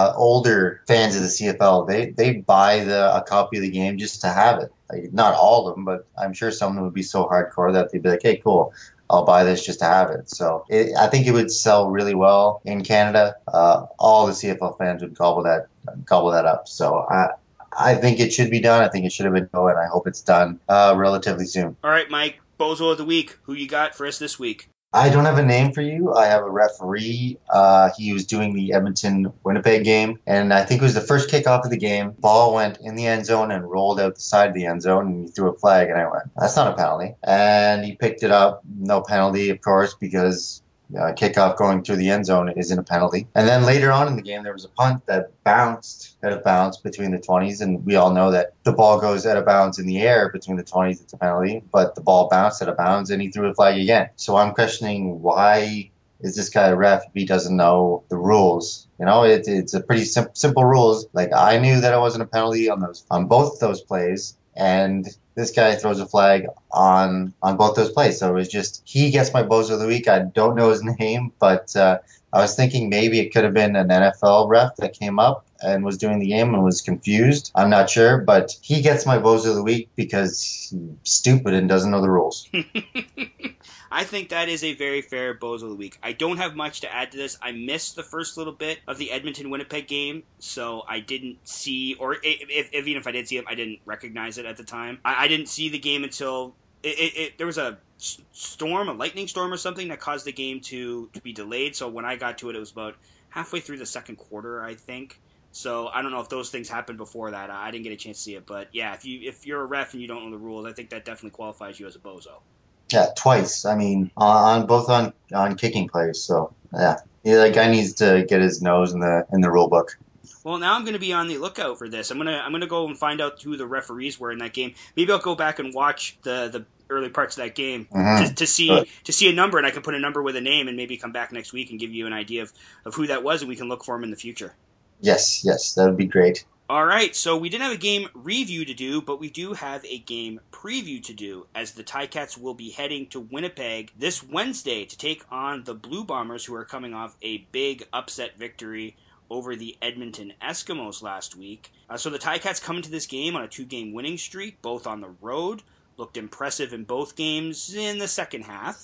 older fans of the CFL, they buy a copy of the game just to have it. Like, not all of them, but I'm sure some of them would be so hardcore that they'd be like, hey, cool. I'll buy this just to have it. So I think it would sell really well in Canada. All the CFL fans would gobble that up. So I think it should be done. I think it should have been done, and I hope it's done relatively soon. All right, Mike, Bozo of the Week. Who you got for us this week? I don't have a name for you. I have a referee. He was doing the Edmonton-Winnipeg game, and I think it was the first kickoff of the game. Ball went in the end zone and rolled out the side of the end zone, and he threw a flag, and I went, that's not a penalty. And he picked it up. No penalty, of course, because kickoff going through the end zone isn't a penalty. And then later on in the game, there was a punt that bounced out of bounds between the 20s, and we all know that the ball goes out of bounds in the air between the 20s, it's a penalty, but the ball bounced out of bounds, and he threw a flag again. So I'm questioning, why is this guy a ref if he doesn't know the rules? You know, it's a pretty simple rules. Like, I knew that it wasn't a penalty on both those plays, and this guy throws a flag on both those plays. So it was just, he gets my Bozo of the Week. I don't know his name, but I was thinking maybe it could have been an NFL ref that came up and was doing the game and was confused. I'm not sure, but he gets my Bozo of the Week because he's stupid and doesn't know the rules. I think that is a very fair Bozo of the Week. I don't have much to add to this. I missed the first little bit of the Edmonton-Winnipeg game, so I didn't see, or even if I did see it, I didn't recognize it at the time. I didn't see the game until there was a lightning storm or something that caused the game to be delayed, so when I got to it, it was about halfway through the second quarter, I think. So I don't know if those things happened before that. I didn't get a chance to see it, but yeah, if you're a ref and you don't know the rules, I think that definitely qualifies you as a bozo. Yeah, twice. I mean, both on kicking plays. So yeah, the guy needs to get his nose in the rule book. Well, now I'm going to be on the lookout for this. I'm gonna go and find out who the referees were in that game. Maybe I'll go back and watch the early parts of that game to see a number, and I can put a number with a name, and maybe come back next week and give you an idea of who that was, and we can look for him in the future. Yes, that would be great. All right, so we didn't have a game review to do, but we do have a game preview to do, as the Ticats will be heading to Winnipeg this Wednesday to take on the Blue Bombers, who are coming off a big upset victory over the Edmonton Eskimos last week. So the Ticats come into this game on a 2-game winning streak, both on the road. Looked impressive in both games in the second half.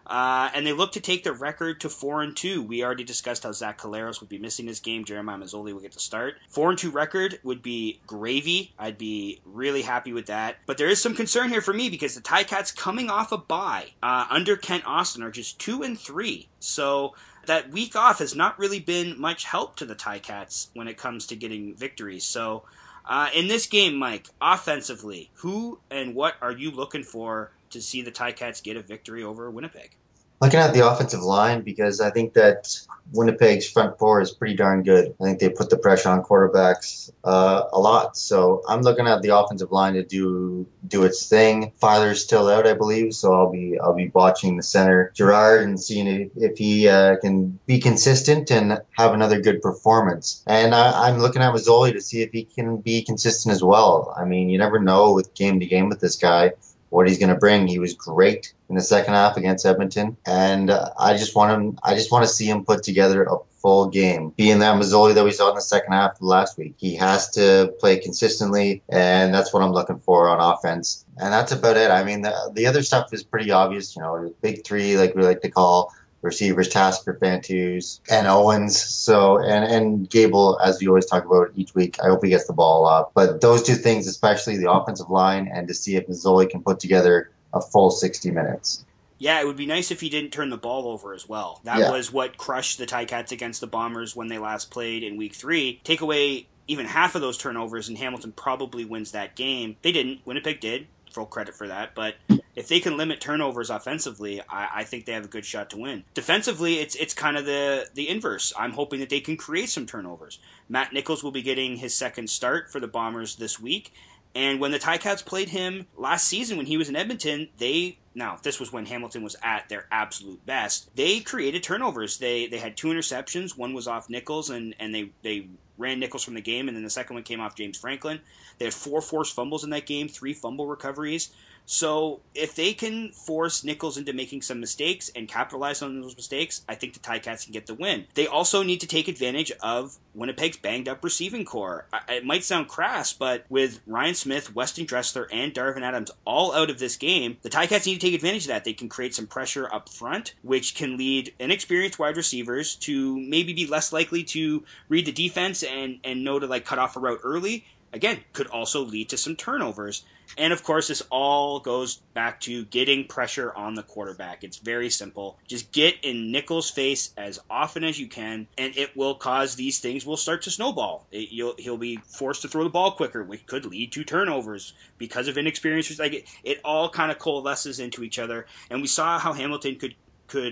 And they look to take their record to 4-2. We already discussed how Zach Collaros would be missing this game. Jeremiah Masoli will get to start. 4-2 record would be gravy. I'd be really happy with that. But there is some concern here for me because the Ticats coming off a bye under Kent Austin are just 2-3. So that week off has not really been much help to the Ticats when it comes to getting victories. So in this game, Mike, offensively, who and what are you looking for to see the Ticats get a victory over Winnipeg? Looking at the offensive line, because I think that Winnipeg's front four is pretty darn good. I think they put the pressure on quarterbacks a lot. So I'm looking at the offensive line to do its thing. Filer's still out, I believe, so I'll be watching the center Gerard and seeing if he can be consistent and have another good performance. And I'm looking at Masoli to see if he can be consistent as well. I mean, you never know with game to game with this guy what he's going to bring. He was great in the second half against Edmonton, and I just want to see him put together a full game. Being that Masoli that we saw in the second half of last week, he has to play consistently, and that's what I'm looking for on offense. And that's about it. I mean, the other stuff is pretty obvious. You know, the big three, like we like to call receivers, Tasker, Fantus, and Owens. So, and Gable, as we always talk about each week, I hope he gets the ball up. But those two things, especially the offensive line, and to see if Masoli can put together a full 60 minutes. Yeah, it would be nice if he didn't turn the ball over as well. That was what crushed the Ticats against the Bombers when they last played in Week 3. Take away even half of those turnovers, and Hamilton probably wins that game. They didn't. Winnipeg did. Full credit for that. But if they can limit turnovers offensively, I think they have a good shot to win. Defensively, it's kind of the inverse. I'm hoping that they can create some turnovers. Matt Nichols will be getting his second start for the Bombers this week. And when the Ticats played him last season when he was in Edmonton, this was when Hamilton was at their absolute best, they created turnovers. They had 2 interceptions. One was off Nichols, and they ran Nichols from the game, and then the second one came off James Franklin. They had 4 forced fumbles in that game, 3 fumble recoveries. So if they can force Nichols into making some mistakes and capitalize on those mistakes, I think the Ticats can get the win. They also need to take advantage of Winnipeg's banged-up receiving core. It might sound crass, but with Ryan Smith, Weston Dressler, and Darvin Adams all out of this game, the Ticats need to take advantage of that. They can create some pressure up front, which can lead inexperienced wide receivers to maybe be less likely to read the defense and know to cut off a route early. Again, could also lead to some turnovers. And of course, this all goes back to getting pressure on the quarterback. It's very simple. Just get in Nichols' face as often as you can, and it will cause these things will start to snowball. He'll be forced to throw the ball quicker, which could lead to turnovers because of inexperience. It all kind of coalesces into each other. And we saw how Hamilton could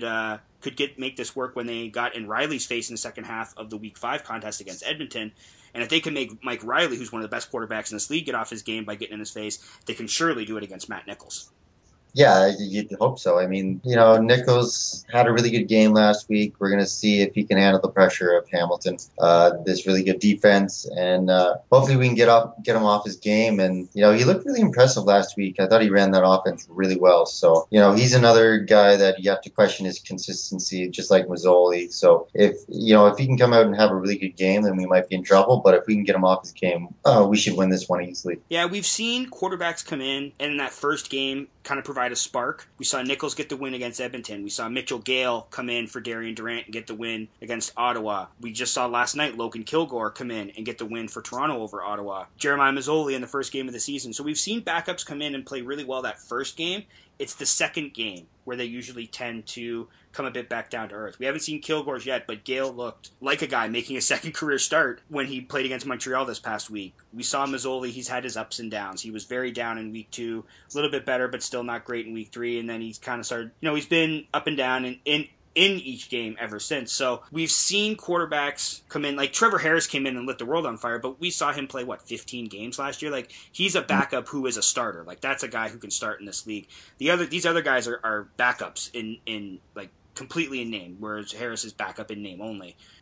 make this work when they got in Riley's face in the second half of the Week 5 contest against Edmonton. And if they can make Mike Riley, who's one of the best quarterbacks in this league, get off his game by getting in his face, they can surely do it against Matt Nichols. Yeah, you'd hope so. I mean, Nichols had a really good game last week. We're going to see if he can handle the pressure of Hamilton, this really good defense, and hopefully we can get him off his game. And, he looked really impressive last week. I thought he ran that offense really well. So, he's another guy that you have to question his consistency, just like Masoli. So if he can come out and have a really good game, then we might be in trouble. But if we can get him off his game, we should win this one easily. Yeah, we've seen quarterbacks come in and in that first game kind of provide a spark. We saw Nichols get the win against Edmonton. We saw Mitchell Gale come in for Darian Durant and get the win against Ottawa. We just saw last night Logan Kilgore come in and get the win for Toronto over Ottawa. Jeremiah Masoli in the first game of the season. So we've seen backups come in and play really well that first game. It's the second game where they usually tend to come a bit back down to earth. We haven't seen Kilgore's yet, but Gale looked like a guy making a second career start when he played against Montreal this past week. We saw Masoli, he's had his ups and downs. He was very down in Week 2, a little bit better, but still not great in Week 3, and then he's kind of started, he's been up and down in each game ever since. So we've seen quarterbacks come in, like Trevor Harris came in and lit the world on fire, but we saw him play, 15 games last year? He's a backup who is a starter. That's a guy who can start in this league. These other guys are backups in completely in name, whereas Harris is backup in name only.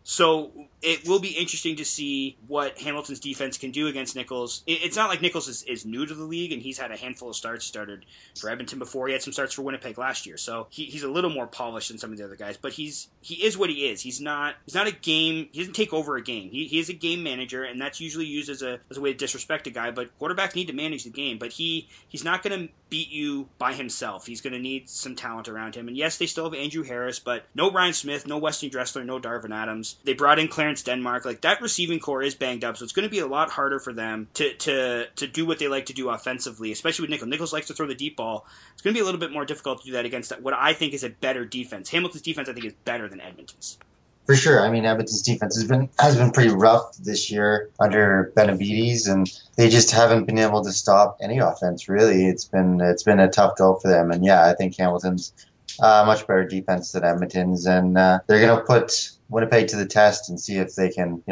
So it will be interesting to see what Hamilton's defense can do against Nichols. It's not like Nichols is new to the league, and he's had a handful of starts. He started for Edmonton before. He had some starts for Winnipeg last year. So he's a little more polished than some of the other guys. But he is what he is. He's not a game. He doesn't take over a game. He is a game manager, and that's usually used as a way to disrespect a guy. But quarterbacks need to manage the game. But he's not going to beat you by himself. He's going to need some talent around him. And yes, they still have Andrew Harris, but no Ryan Smith, no Wesley Dressler, no Darvin Adams. They brought in Clarence Denmark. Like, that receiving core is banged up, so it's going to be a lot harder for them to do what they like to do offensively, especially with Nichols. Nichols likes to throw the deep ball. It's going to be a little bit more difficult to do that against what I think is a better defense. Hamilton's defense, I think, is better than Edmonton's. For sure. I mean, Edmonton's defense has been pretty rough this year under Benavides, and they just haven't been able to stop any offense, really. It's been a tough go for them. And yeah, I think Hamilton's much better defense than Edmonton's, and they're going to put Winnipeg to the test and see if they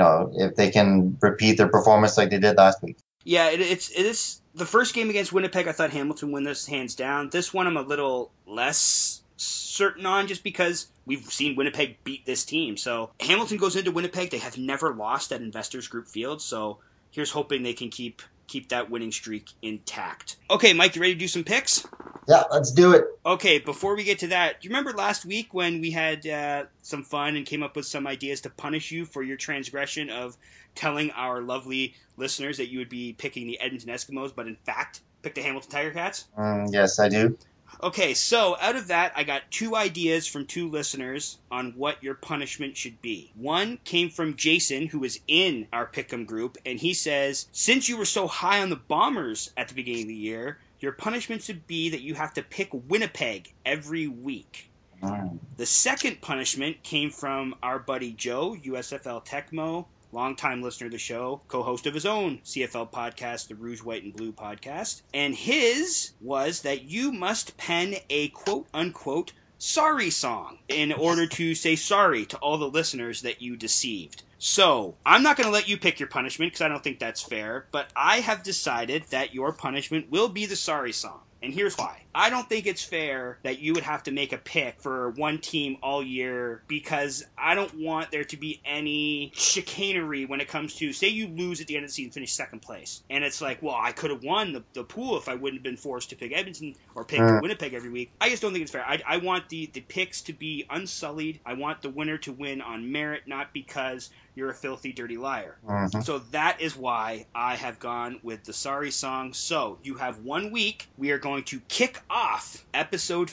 can repeat their performance like they did last week. Yeah, it is the first game against Winnipeg. I thought Hamilton win this hands down. This one I'm a little less certain on, just because we've seen Winnipeg beat this team. So Hamilton goes into Winnipeg. They have never lost at Investors Group Field. So here's hoping they can keep that winning streak intact. Okay, Mike, you ready to do some picks? Yeah, let's do it. Okay, before we get to that, do you remember last week when we had some fun and came up with some ideas to punish you for your transgression of telling our lovely listeners that you would be picking the Edmonton Eskimos, but in fact picked the Hamilton Tiger Cats? Yes, I do. Okay, so out of that, I got 2 ideas from 2 listeners on what your punishment should be. One came from Jason, who was in our Pick'em group, and he says, since you were so high on the Bombers at the beginning of the year, your punishment should be that you have to pick Winnipeg every week. The second punishment came from our buddy Joe, USFL Tecmo, longtime listener of the show, co-host of his own CFL podcast, the Rouge, White, and Blue podcast. And his was that you must pen a quote-unquote sorry song in order to say sorry to all the listeners that you deceived. So, I'm not going to let you pick your punishment because I don't think that's fair, but I have decided that your punishment will be the sorry song. And here's why. I don't think it's fair that you would have to make a pick for one team all year, because I don't want there to be any chicanery when it comes to, say you lose at the end of the season, finish second place. And it's like, well, I could have won the pool if I wouldn't have been forced to pick Edmonton or pick Winnipeg every week. I just don't think it's fair. I want the picks to be unsullied. I want the winner to win on merit, not because you're a filthy, dirty liar. So that is why I have gone with the sorry song. So you have 1 week. We are going to kick off episode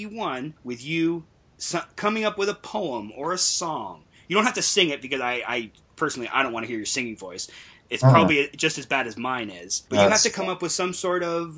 51 with you coming up with a poem or a song. You don't have to sing it, because I personally, I don't want to hear your singing voice. It's probably just as bad as mine is. But you have to come up with some sort of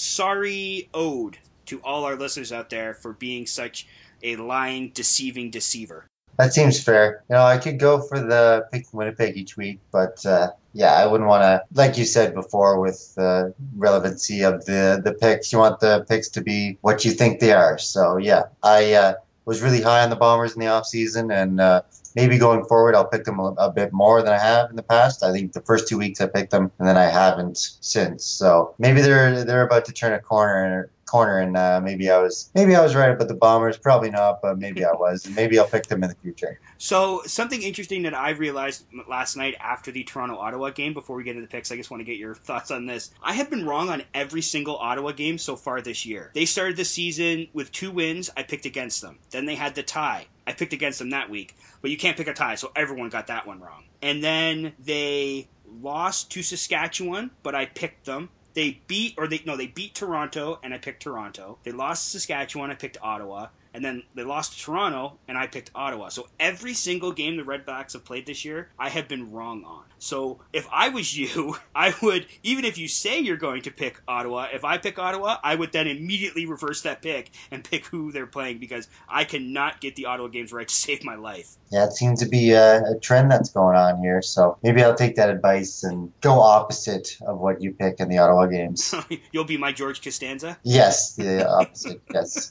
sorry ode to all our listeners out there for being such a lying, deceiving deceiver. That seems fair. I could go for the pick Winnipeg each week, but yeah, I wouldn't want to, like you said before, with the relevancy of the picks. You want the picks to be what you think they are. So yeah, I was really high on the Bombers in the offseason, and maybe going forward I'll pick them a bit more than I have in the past. I think the first 2 weeks I picked them, and then I haven't since. So maybe they're about to turn a corner, and maybe I was right about the Bombers. Probably not, but maybe I was, and maybe I'll pick them in the future. So something interesting that I realized last night after the Toronto-Ottawa game, before we get into the picks, I just want to get your thoughts on this. I have been wrong on every single Ottawa game so far this year. They started the season with 2 wins. I picked against them. Then they had the tie. I picked against them that week. But you can't pick a tie, so everyone got that one wrong. And then they lost to Saskatchewan, but I picked them. They beat Toronto, and I picked Toronto. They lost to Saskatchewan, I picked Ottawa. And then they lost to Toronto, and I picked Ottawa. So every single game the Redbacks have played this year, I have been wrong on. So if I was you, I would, even if you say you're going to pick Ottawa, if I pick Ottawa, I would then immediately reverse that pick and pick who they're playing, because I cannot get the Ottawa games right to save my life. Yeah, it seems to be a trend that's going on here. So maybe I'll take that advice and go opposite of what you pick in the Ottawa games. You'll be my George Costanza? Yes, the opposite, yes.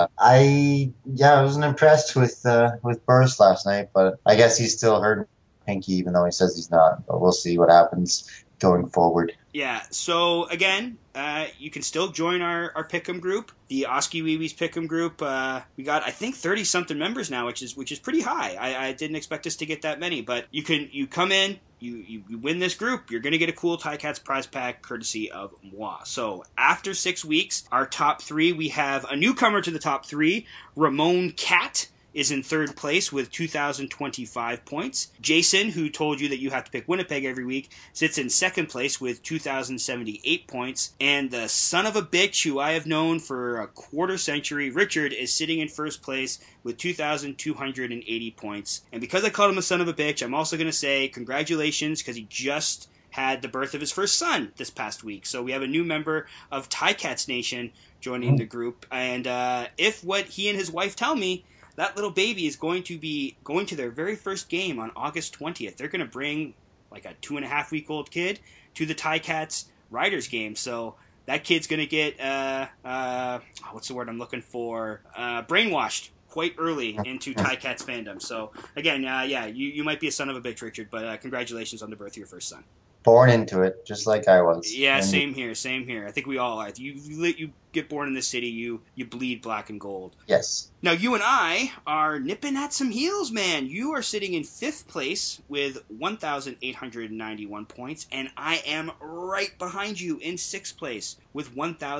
I wasn't impressed with Burris last night, but I guess he's still hurting pinky, even though he says he's not. But we'll see what happens going forward. Yeah, so again, you can still join our Pick'em group, the Oski Weebies Pick'em group. We got, I think, 30-something members now, which is pretty high. I didn't expect us to get that many, but you come in, you win this group, you're going to get a cool Ticats prize pack courtesy of moi. So after 6 weeks, our top 3, we have a newcomer to the top 3, Ramon Cat, is in third place with 2,025 points. Jason, who told you that you have to pick Winnipeg every week, sits in second place with 2,078 points. And the son of a bitch who I have known for a quarter century, Richard, is sitting in first place with 2,280 points. And because I called him a son of a bitch, I'm also going to say congratulations, because he just had the birth of his first son this past week. So we have a new member of Ticats Nation joining the group. And if what he and his wife tell me, that little baby is going to be going to their very first game on August 20th. They're going to bring like a 2.5-week-old kid to the Ticats Riders game. So that kid's going to get, what's the word I'm looking for? Brainwashed quite early into Ticats fandom. So again, you might be a son of a bitch, Richard, but congratulations on the birth of your first son. Born into it, just like I was. Yeah, and same here. I think we all are. You get born in this city, you bleed black and gold. Yes. Now, you and I are nipping at some heels, man. You are sitting in 5th place with 1,891 points, and I am right behind you in 6th place with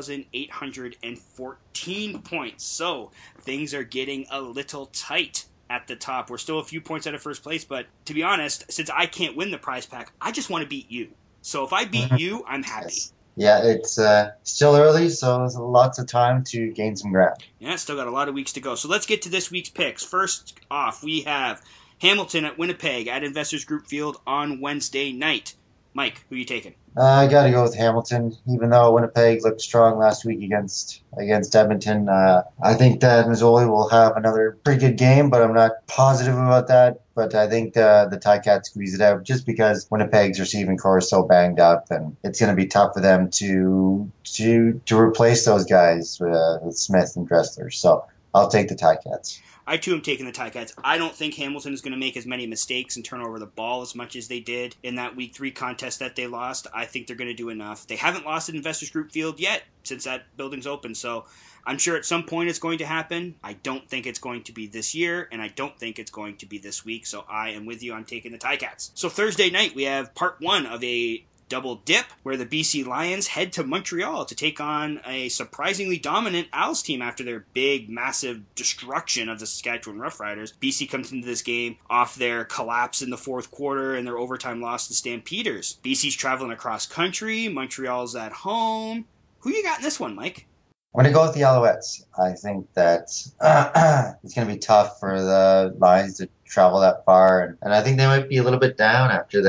1,814 points. So, things are getting a little tight at the top. We're still a few points out of first place, but to be honest, since I can't win the prize pack, I just want to beat you. So if I beat you, I'm happy. Yes. Yeah, it's still early, so there's lots of time to gain some ground. Yeah, still got a lot of weeks to go. So let's get to this week's picks. First off, we have Hamilton at Winnipeg at Investors Group Field on Wednesday night. Mike, who are you taking? I got to go with Hamilton, even though Winnipeg looked strong last week against Edmonton. I think that Mazzoli will have another pretty good game, but I'm not positive about that. But I think the Ticats squeeze it out just because Winnipeg's receiving core is so banged up, and it's going to be tough for them to replace those guys with Smith and Dressler. So I'll take the Ticats. I, too, am taking the Ticats. I don't think Hamilton is going to make as many mistakes and turn over the ball as much as they did in that Week 3 contest that they lost. I think they're going to do enough. They haven't lost at Investors Group Field yet since that building's open, so I'm sure at some point it's going to happen. I don't think it's going to be this year, and I don't think it's going to be this week, so I am with you. I'm taking the Ticats. So Thursday night, we have part 1 of a double dip, where the BC Lions head to Montreal to take on a surprisingly dominant Owls team after their big, massive destruction of the Saskatchewan Roughriders. BC comes into this game off their collapse in the fourth quarter and their overtime loss to Stampeders. BC's traveling across country. Montreal's at home. Who you got in this one, Mike? I'm going to go with the Alouettes. I think that it's going to be tough for the Lions to travel that far, and I think they might be a little bit down after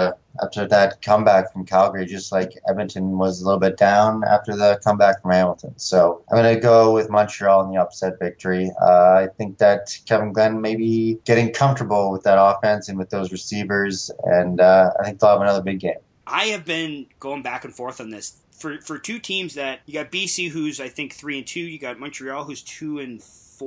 that comeback from Calgary, just like Edmonton was a little bit down after the comeback from Hamilton. So I'm going to go with Montreal in the upset victory. I think that Kevin Glenn may be getting comfortable with that offense and with those receivers, and I think they'll have another big game. I have been going back and forth on this. For two teams that you got BC, who's I think 3-2. You got Montreal, who's 2-4,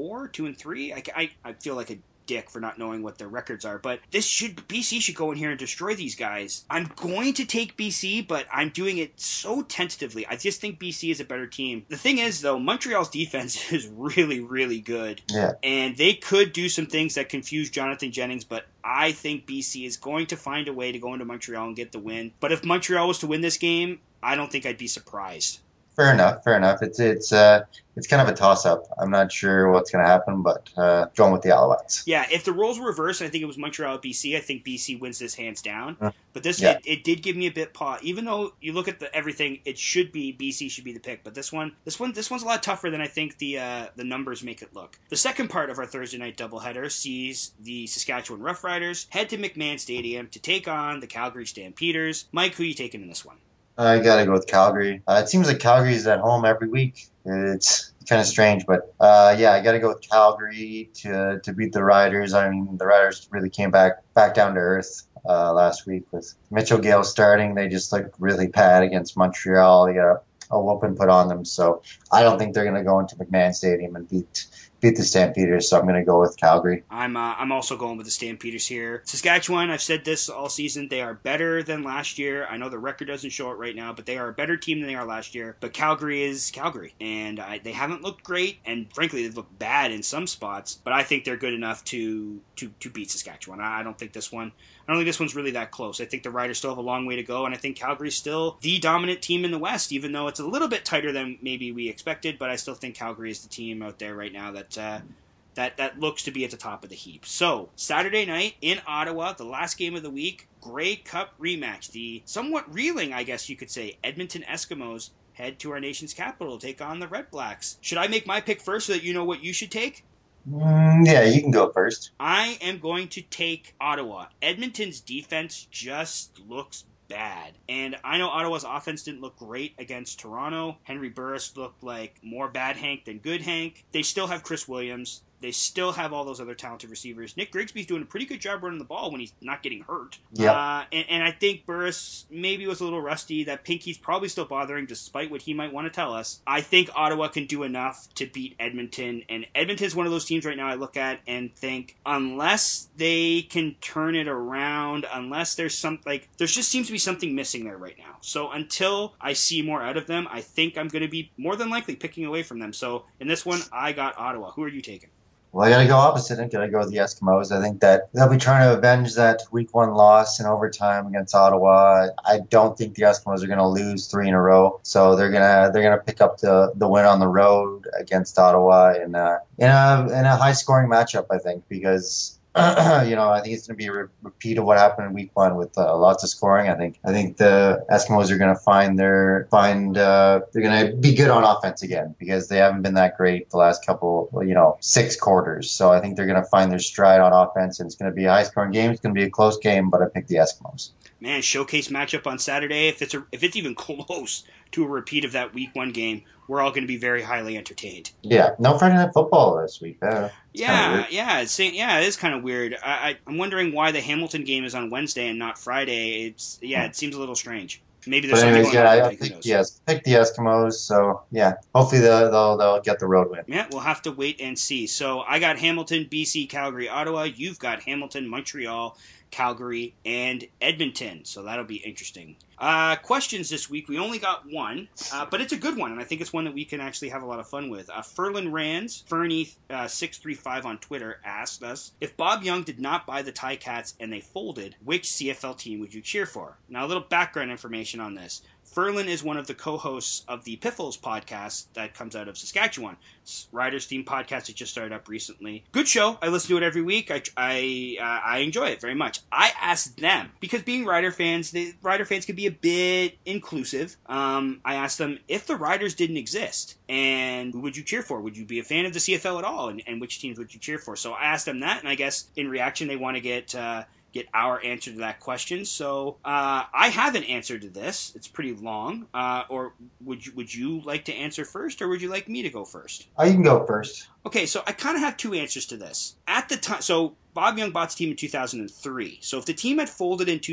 2-3. I feel like a dick for not knowing what their records are, but BC should go in here and destroy these guys. I'm going to take BC, but I'm doing it so tentatively. I just think BC is a better team. The thing is, though, Montreal's defense is really, really good. Yeah. And they could do some things that confuse Jonathan Jennings, but I think BC is going to find a way to go into Montreal and get the win. But if Montreal was to win this game, I don't think I'd be surprised. Fair enough. It's kind of a toss-up. I'm not sure what's going to happen, but going with the Alouettes. Yeah, if the roles were reversed, I think it was Montreal at BC. I think BC wins this hands down. But this, it did give me a bit pause. Even though you look at everything, it should be BC should be the pick. But this one's a lot tougher than I think the numbers make it look. The second part of our Thursday night doubleheader sees the Saskatchewan Roughriders head to McMahon Stadium to take on the Calgary Stampeders. Mike, who are you taking in this one? I gotta go with Calgary. It seems like Calgary's at home every week. It's kind of strange, but I gotta go with Calgary to beat the Riders. I mean, the Riders really came back down to earth last week with Mitchell Gale starting. They just looked really bad against Montreal. They got a whooping put on them, so I don't think they're gonna go into McMahon Stadium and beat beat the Stampeders, so I'm going to go with Calgary. I'm also going with the Stampeders here. Saskatchewan, I've said this all season, they are better than last year. I know the record doesn't show it right now, but they are a better team than they are last year. But Calgary is Calgary, and they haven't looked great, and frankly, they've looked bad in some spots. But I think they're good enough to beat Saskatchewan. I don't think this one's really that close. I think the Riders still have a long way to go, and I think Calgary's still the dominant team in the West, even though it's a little bit tighter than maybe we expected. But I still think Calgary is the team out there right now that looks to be at the top of the heap. So, Saturday night in Ottawa, the last game of the week, Grey Cup rematch. The somewhat reeling, I guess you could say, Edmonton Eskimos head to our nation's capital to take on the Red Blacks. Should I make my pick first so that you know what you should take? Yeah, you can go first. I am going to take Ottawa. Edmonton's defense just looks bad. And I know Ottawa's offense didn't look great against Toronto. Henry Burris looked like more bad Hank than good Hank. They still have Chris Williams. They still have all those other talented receivers. Nick Grigsby's doing a pretty good job running the ball when he's not getting hurt. Yeah. And I think Burris maybe was a little rusty. That pinky's probably still bothering despite what he might want to tell us. I think Ottawa can do enough to beat Edmonton. And Edmonton's one of those teams right now I look at and think unless they can turn it around, unless there's there just seems to be something missing there right now. So until I see more out of them, I think I'm going to be more than likely picking away from them. So in this one, I got Ottawa. Who are you taking? Well, I got to go opposite. I got to go with the Eskimos. I think that they'll be trying to avenge that Week 1 loss in overtime against Ottawa. I don't think the Eskimos are going to lose 3 in a row, so they're gonna pick up the win on the road against Ottawa in a high scoring matchup. I think because. I think it's going to be a repeat of what happened in Week 1 with lots of scoring. I think the Eskimos are going to they're going to be good on offense again because they haven't been that great the last couple 6 quarters. So I think they're going to find their stride on offense, and it's going to be a high scoring game. It's going to be a close game, but I pick the Eskimos. Man, showcase matchup on Saturday. If it's even close to a repeat of that Week 1 game, we're all going to be very highly entertained. Yeah, no Friday Night Football this week. It is kind of weird. I'm wondering why the Hamilton game is on Wednesday and not Friday. It seems a little strange. Maybe there's something going on. I picked the Eskimos. So yeah, hopefully they'll get the road win. Yeah, we'll have to wait and see. So I got Hamilton, BC, Calgary, Ottawa. You've got Hamilton, Montreal, Calgary, and Edmonton. So that'll be interesting. Questions this week. We only got one, but it's a good one, and I think it's one that we can actually have a lot of fun with. Ferlin Rands, Fernie635 on Twitter, asked us, if Bob Young did not buy the Ticats and they folded, which CFL team would you cheer for? Now, a little background information on this. Ferlin is one of the co-hosts of the Piffles podcast that comes out of Saskatchewan. Riders Team podcast that just started up recently. Good show. I listen to it every week. I enjoy it very much. I asked them, because being Rider fans, Rider fans can be a bit inclusive. I asked them, if the Riders didn't exist, and who would you cheer for? Would you be a fan of the CFL at all? And which teams would you cheer for? So I asked them that, and I guess in reaction they want to get our answer to that question. So I have an answer to this. It's pretty long. Or would you like to answer first, or would you like me to go first? You can go first. Okay, so I kind of have two answers to this. At the time, so Bob Young bought the team in 2003. So if the team had folded in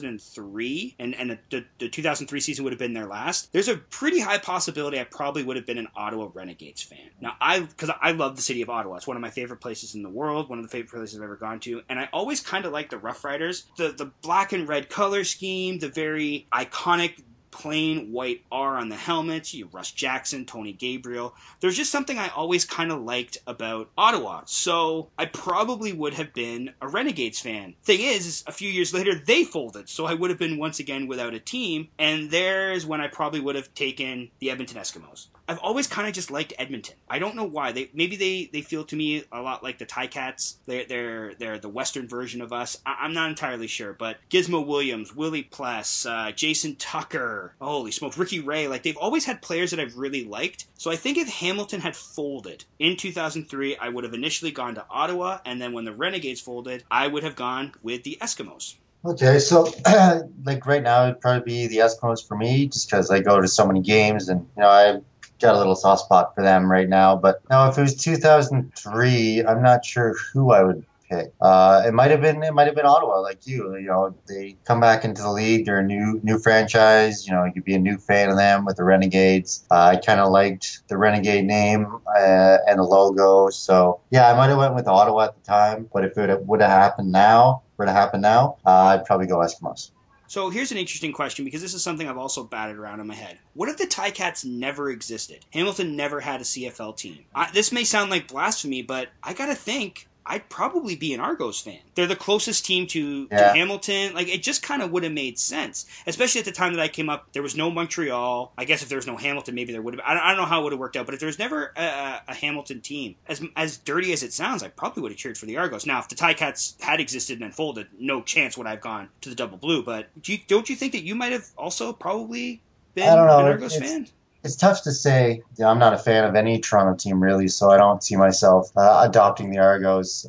2003, and the 2003 season would have been their last, there's a pretty high possibility I probably would have been an Ottawa Renegades fan. Now, because I love the city of Ottawa. It's one of my favorite places in the world, one of the favorite places I've ever gone to, and I always kind of like the Rough Riders. The black and red color scheme, the very iconic plain white R on the helmets, you Russ Jackson, Tony Gabriel. There's just something I always kind of liked about Ottawa. So I probably would have been a Renegades fan. Thing is, a few years later, they folded. So I would have been once again without a team. And there's when I probably would have taken the Edmonton Eskimos. I've always kind of just liked Edmonton. I don't know why. Maybe they feel to me a lot like the Ticats. They're the Western version of us. I'm not entirely sure, but Gizmo Williams, Willie Pless, Jason Tucker, holy smokes, Ricky Ray. Like, they've always had players that I've really liked. So I think if Hamilton had folded in 2003, I would have initially gone to Ottawa, and then when the Renegades folded, I would have gone with the Eskimos. Okay, so like right now it'd probably be the Eskimos for me, just because I go to so many games, and I got a little soft spot for them right now. But now, if it was 2003, I'm not sure who I would pick. It might have been Ottawa, like you. You know, they come back into the league. They're a new franchise. You know, you could be a new fan of them with the Renegades. I kind of liked the Renegade name and the logo. So yeah, I might have went with Ottawa at the time. But if it would have happened now, I'd probably go Eskimos. So here's an interesting question, because this is something I've also batted around in my head. What if the Ticats never existed? Hamilton never had a CFL team. This may sound like blasphemy, but I gotta think I'd probably be an Argos fan. They're the closest team to Hamilton. Like, it just kind of would have made sense. Especially at the time that I came up, there was no Montreal. I guess if there was no Hamilton, maybe there would have. I don't know how it would have worked out, but if there was never a Hamilton team, as dirty as it sounds, I probably would have cheered for the Argos. Now, if the Ticats had existed and unfolded, no chance would I have gone to the Double Blue. But don't you think that you might have also probably been an Argos fan? It's tough to say. I'm not a fan of any Toronto team, really, so I don't see myself adopting the Argos.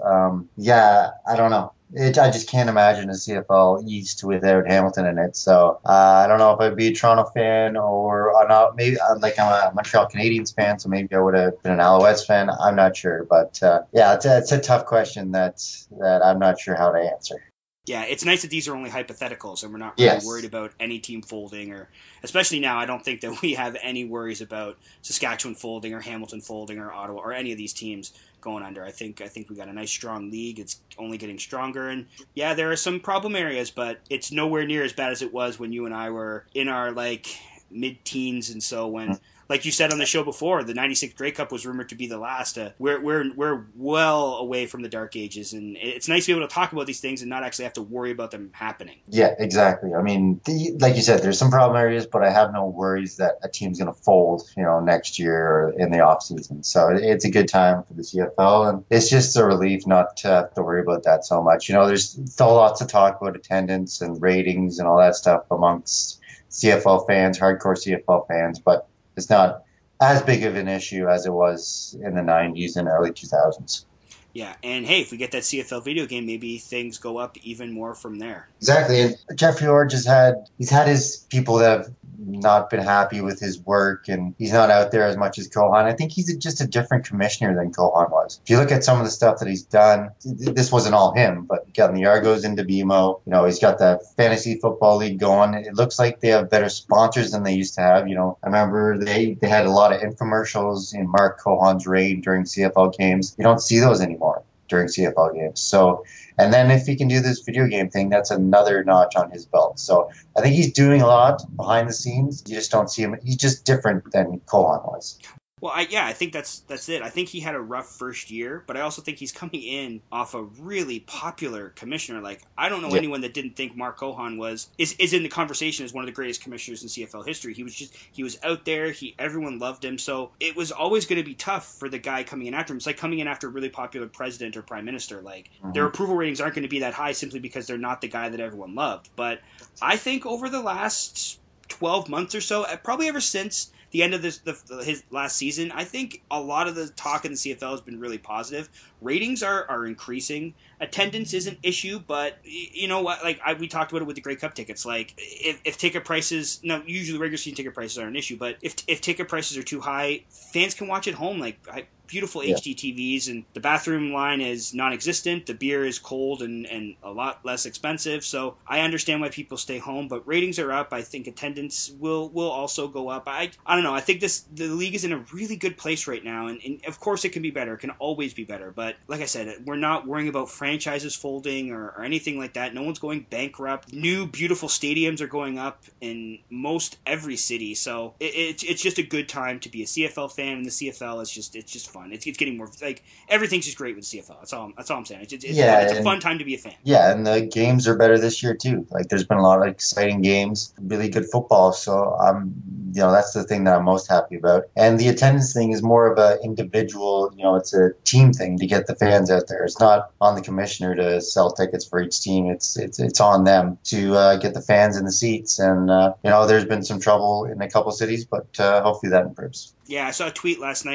I don't know. I just can't imagine a CFL East without Hamilton in it. So I don't know if I'd be a Toronto fan or not. Maybe I'm a Montreal Canadiens fan, so maybe I would have been an Alouettes fan. I'm not sure, but it's a tough question that I'm not sure how to answer. Yeah, it's nice that these are only hypotheticals and we're not really worried about any team folding, or especially now, I don't think that we have any worries about Saskatchewan folding or Hamilton folding or Ottawa or any of these teams going under. I think we got a nice strong league. It's only getting stronger, and yeah, there are some problem areas, but it's nowhere near as bad as it was when you and I were in our mid-teens, and so when, like you said on the show before, the '96 Grey Cup was rumored to be the last. We're well away from the dark ages, and it's nice to be able to talk about these things and not actually have to worry about them happening. Yeah, exactly. I mean, like you said, there's some problem areas, but I have no worries that a team's going to fold, next year or in the off season. So it's a good time for the CFL, and it's just a relief not to have to worry about that so much. There's still lots of talk about attendance and ratings and all that stuff amongst CFL fans, hardcore CFL fans, but it's not as big of an issue as it was in the 90s and early 2000s. Yeah, and hey, if we get that CFL video game, maybe things go up even more from there. Exactly. And Jeffrey Orr he's had his people that have not been happy with his work, and he's not out there as much as Cohan. I think he's just a different commissioner than Cohan was. If you look at some of the stuff that he's done, this wasn't all him, but he got the Argos into BMO. He's got the Fantasy Football League going. It looks like they have better sponsors than they used to have. I remember they had a lot of infomercials in Mark Cohan's reign during CFL games. You don't see those anymore during CFL games. So, and then if he can do this video game thing, that's another notch on his belt. So I think he's doing a lot behind the scenes. You just don't see him. He's just different than Cohan was. Well, I think that's it. I think he had a rough first year, but I also think he's coming in off a really popular commissioner. Like, I don't know anyone that didn't think Mark Cohan is in the conversation as one of the greatest commissioners in CFL history. He was out there. Everyone loved him. So it was always going to be tough for the guy coming in after him. It's like coming in after a really popular president or prime minister. Like, their approval ratings aren't going to be that high simply because they're not the guy that everyone loved. But I think over the last 12 months or so, probably ever since the end of his last season, I think a lot of the talk in the CFL has been really positive. Ratings are increasing. Attendance is an issue, but you know what? We talked about it with the Grey Cup tickets. Like, if ticket prices, now usually regular season ticket prices are an issue, but if ticket prices are too high, fans can watch at home. Beautiful HD TVs, and the bathroom line is non-existent. The beer is cold and a lot less expensive. So I understand why people stay home, but ratings are up. I think attendance will also go up. I don't know. I think the league is in a really good place right now, and of course it can be better. It can always be better. But like I said, we're not worrying about franchises folding or anything like that. No one's going bankrupt. New beautiful stadiums are going up in most every city. So it's just a good time to be a CFL fan, and the CFL is just fun. It's getting more everything's just great with CFL. That's all I'm saying. It's a fun time to be a fan. Yeah, and the games are better this year too. There's been a lot of exciting games, really good football. So that's the thing that I'm most happy about. And the attendance thing is more of an individual. It's a team thing to get the fans out there. It's not on the commissioner to sell tickets for each team. It's on them to get the fans in the seats. And there's been some trouble in a couple cities, but hopefully that improves. Yeah, I saw a tweet last night that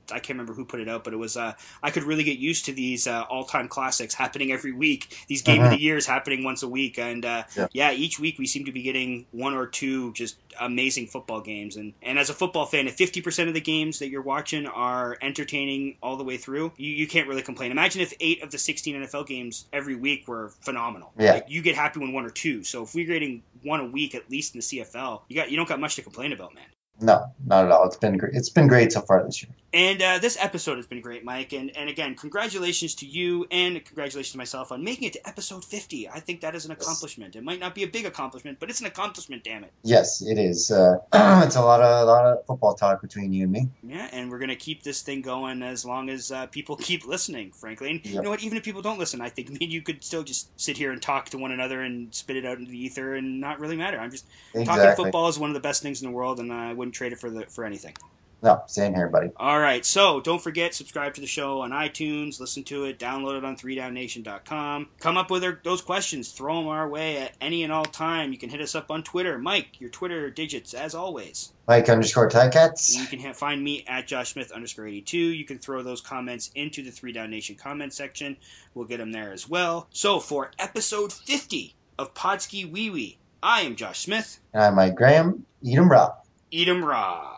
I can't remember who put it out, but it was I could really get used to these all-time classics happening every week. These game of the years happening once a week, and each week we seem to be getting one or two just amazing football games. And as a football fan, if 50% of the games that you're watching are entertaining all the way through, you can't really complain. Imagine if 8 of the 16 NFL games every week were phenomenal. Yeah. Like, you get happy when 1 or 2. So if we're getting 1 a week at least in the CFL, you don't got much to complain about, man. No, not at all. It's been great. It's been great so far this year. And this episode has been great, Mike. And again, congratulations to you and congratulations to myself on making it to episode 50. I think that is an accomplishment. It might not be a big accomplishment, but it's an accomplishment, damn it. Yes, it is. It's a lot of football talk between you and me. Yeah, and we're going to keep this thing going as long as people keep listening, frankly. And you know what? Even if people don't listen, I think me and you could still just sit here and talk to one another and spit it out into the ether and not really matter. I'm just talking football is one of the best things in the world, and I wouldn't trade it for anything. No, same here, buddy. All right, so don't forget, subscribe to the show on iTunes, listen to it, download it on 3downnation.com. Come up with those questions, throw them our way at any and all time. You can hit us up on Twitter. Mike, your Twitter digits, as always. Mike_Ticats. You can find me at JoshSmith_82. You can throw those comments into the 3Down Nation comment section. We'll get them there as well. So for episode 50 of Podski Wee Wee, I am Josh Smith. And I'm Mike Graham. Eat 'em raw. Eat 'em raw.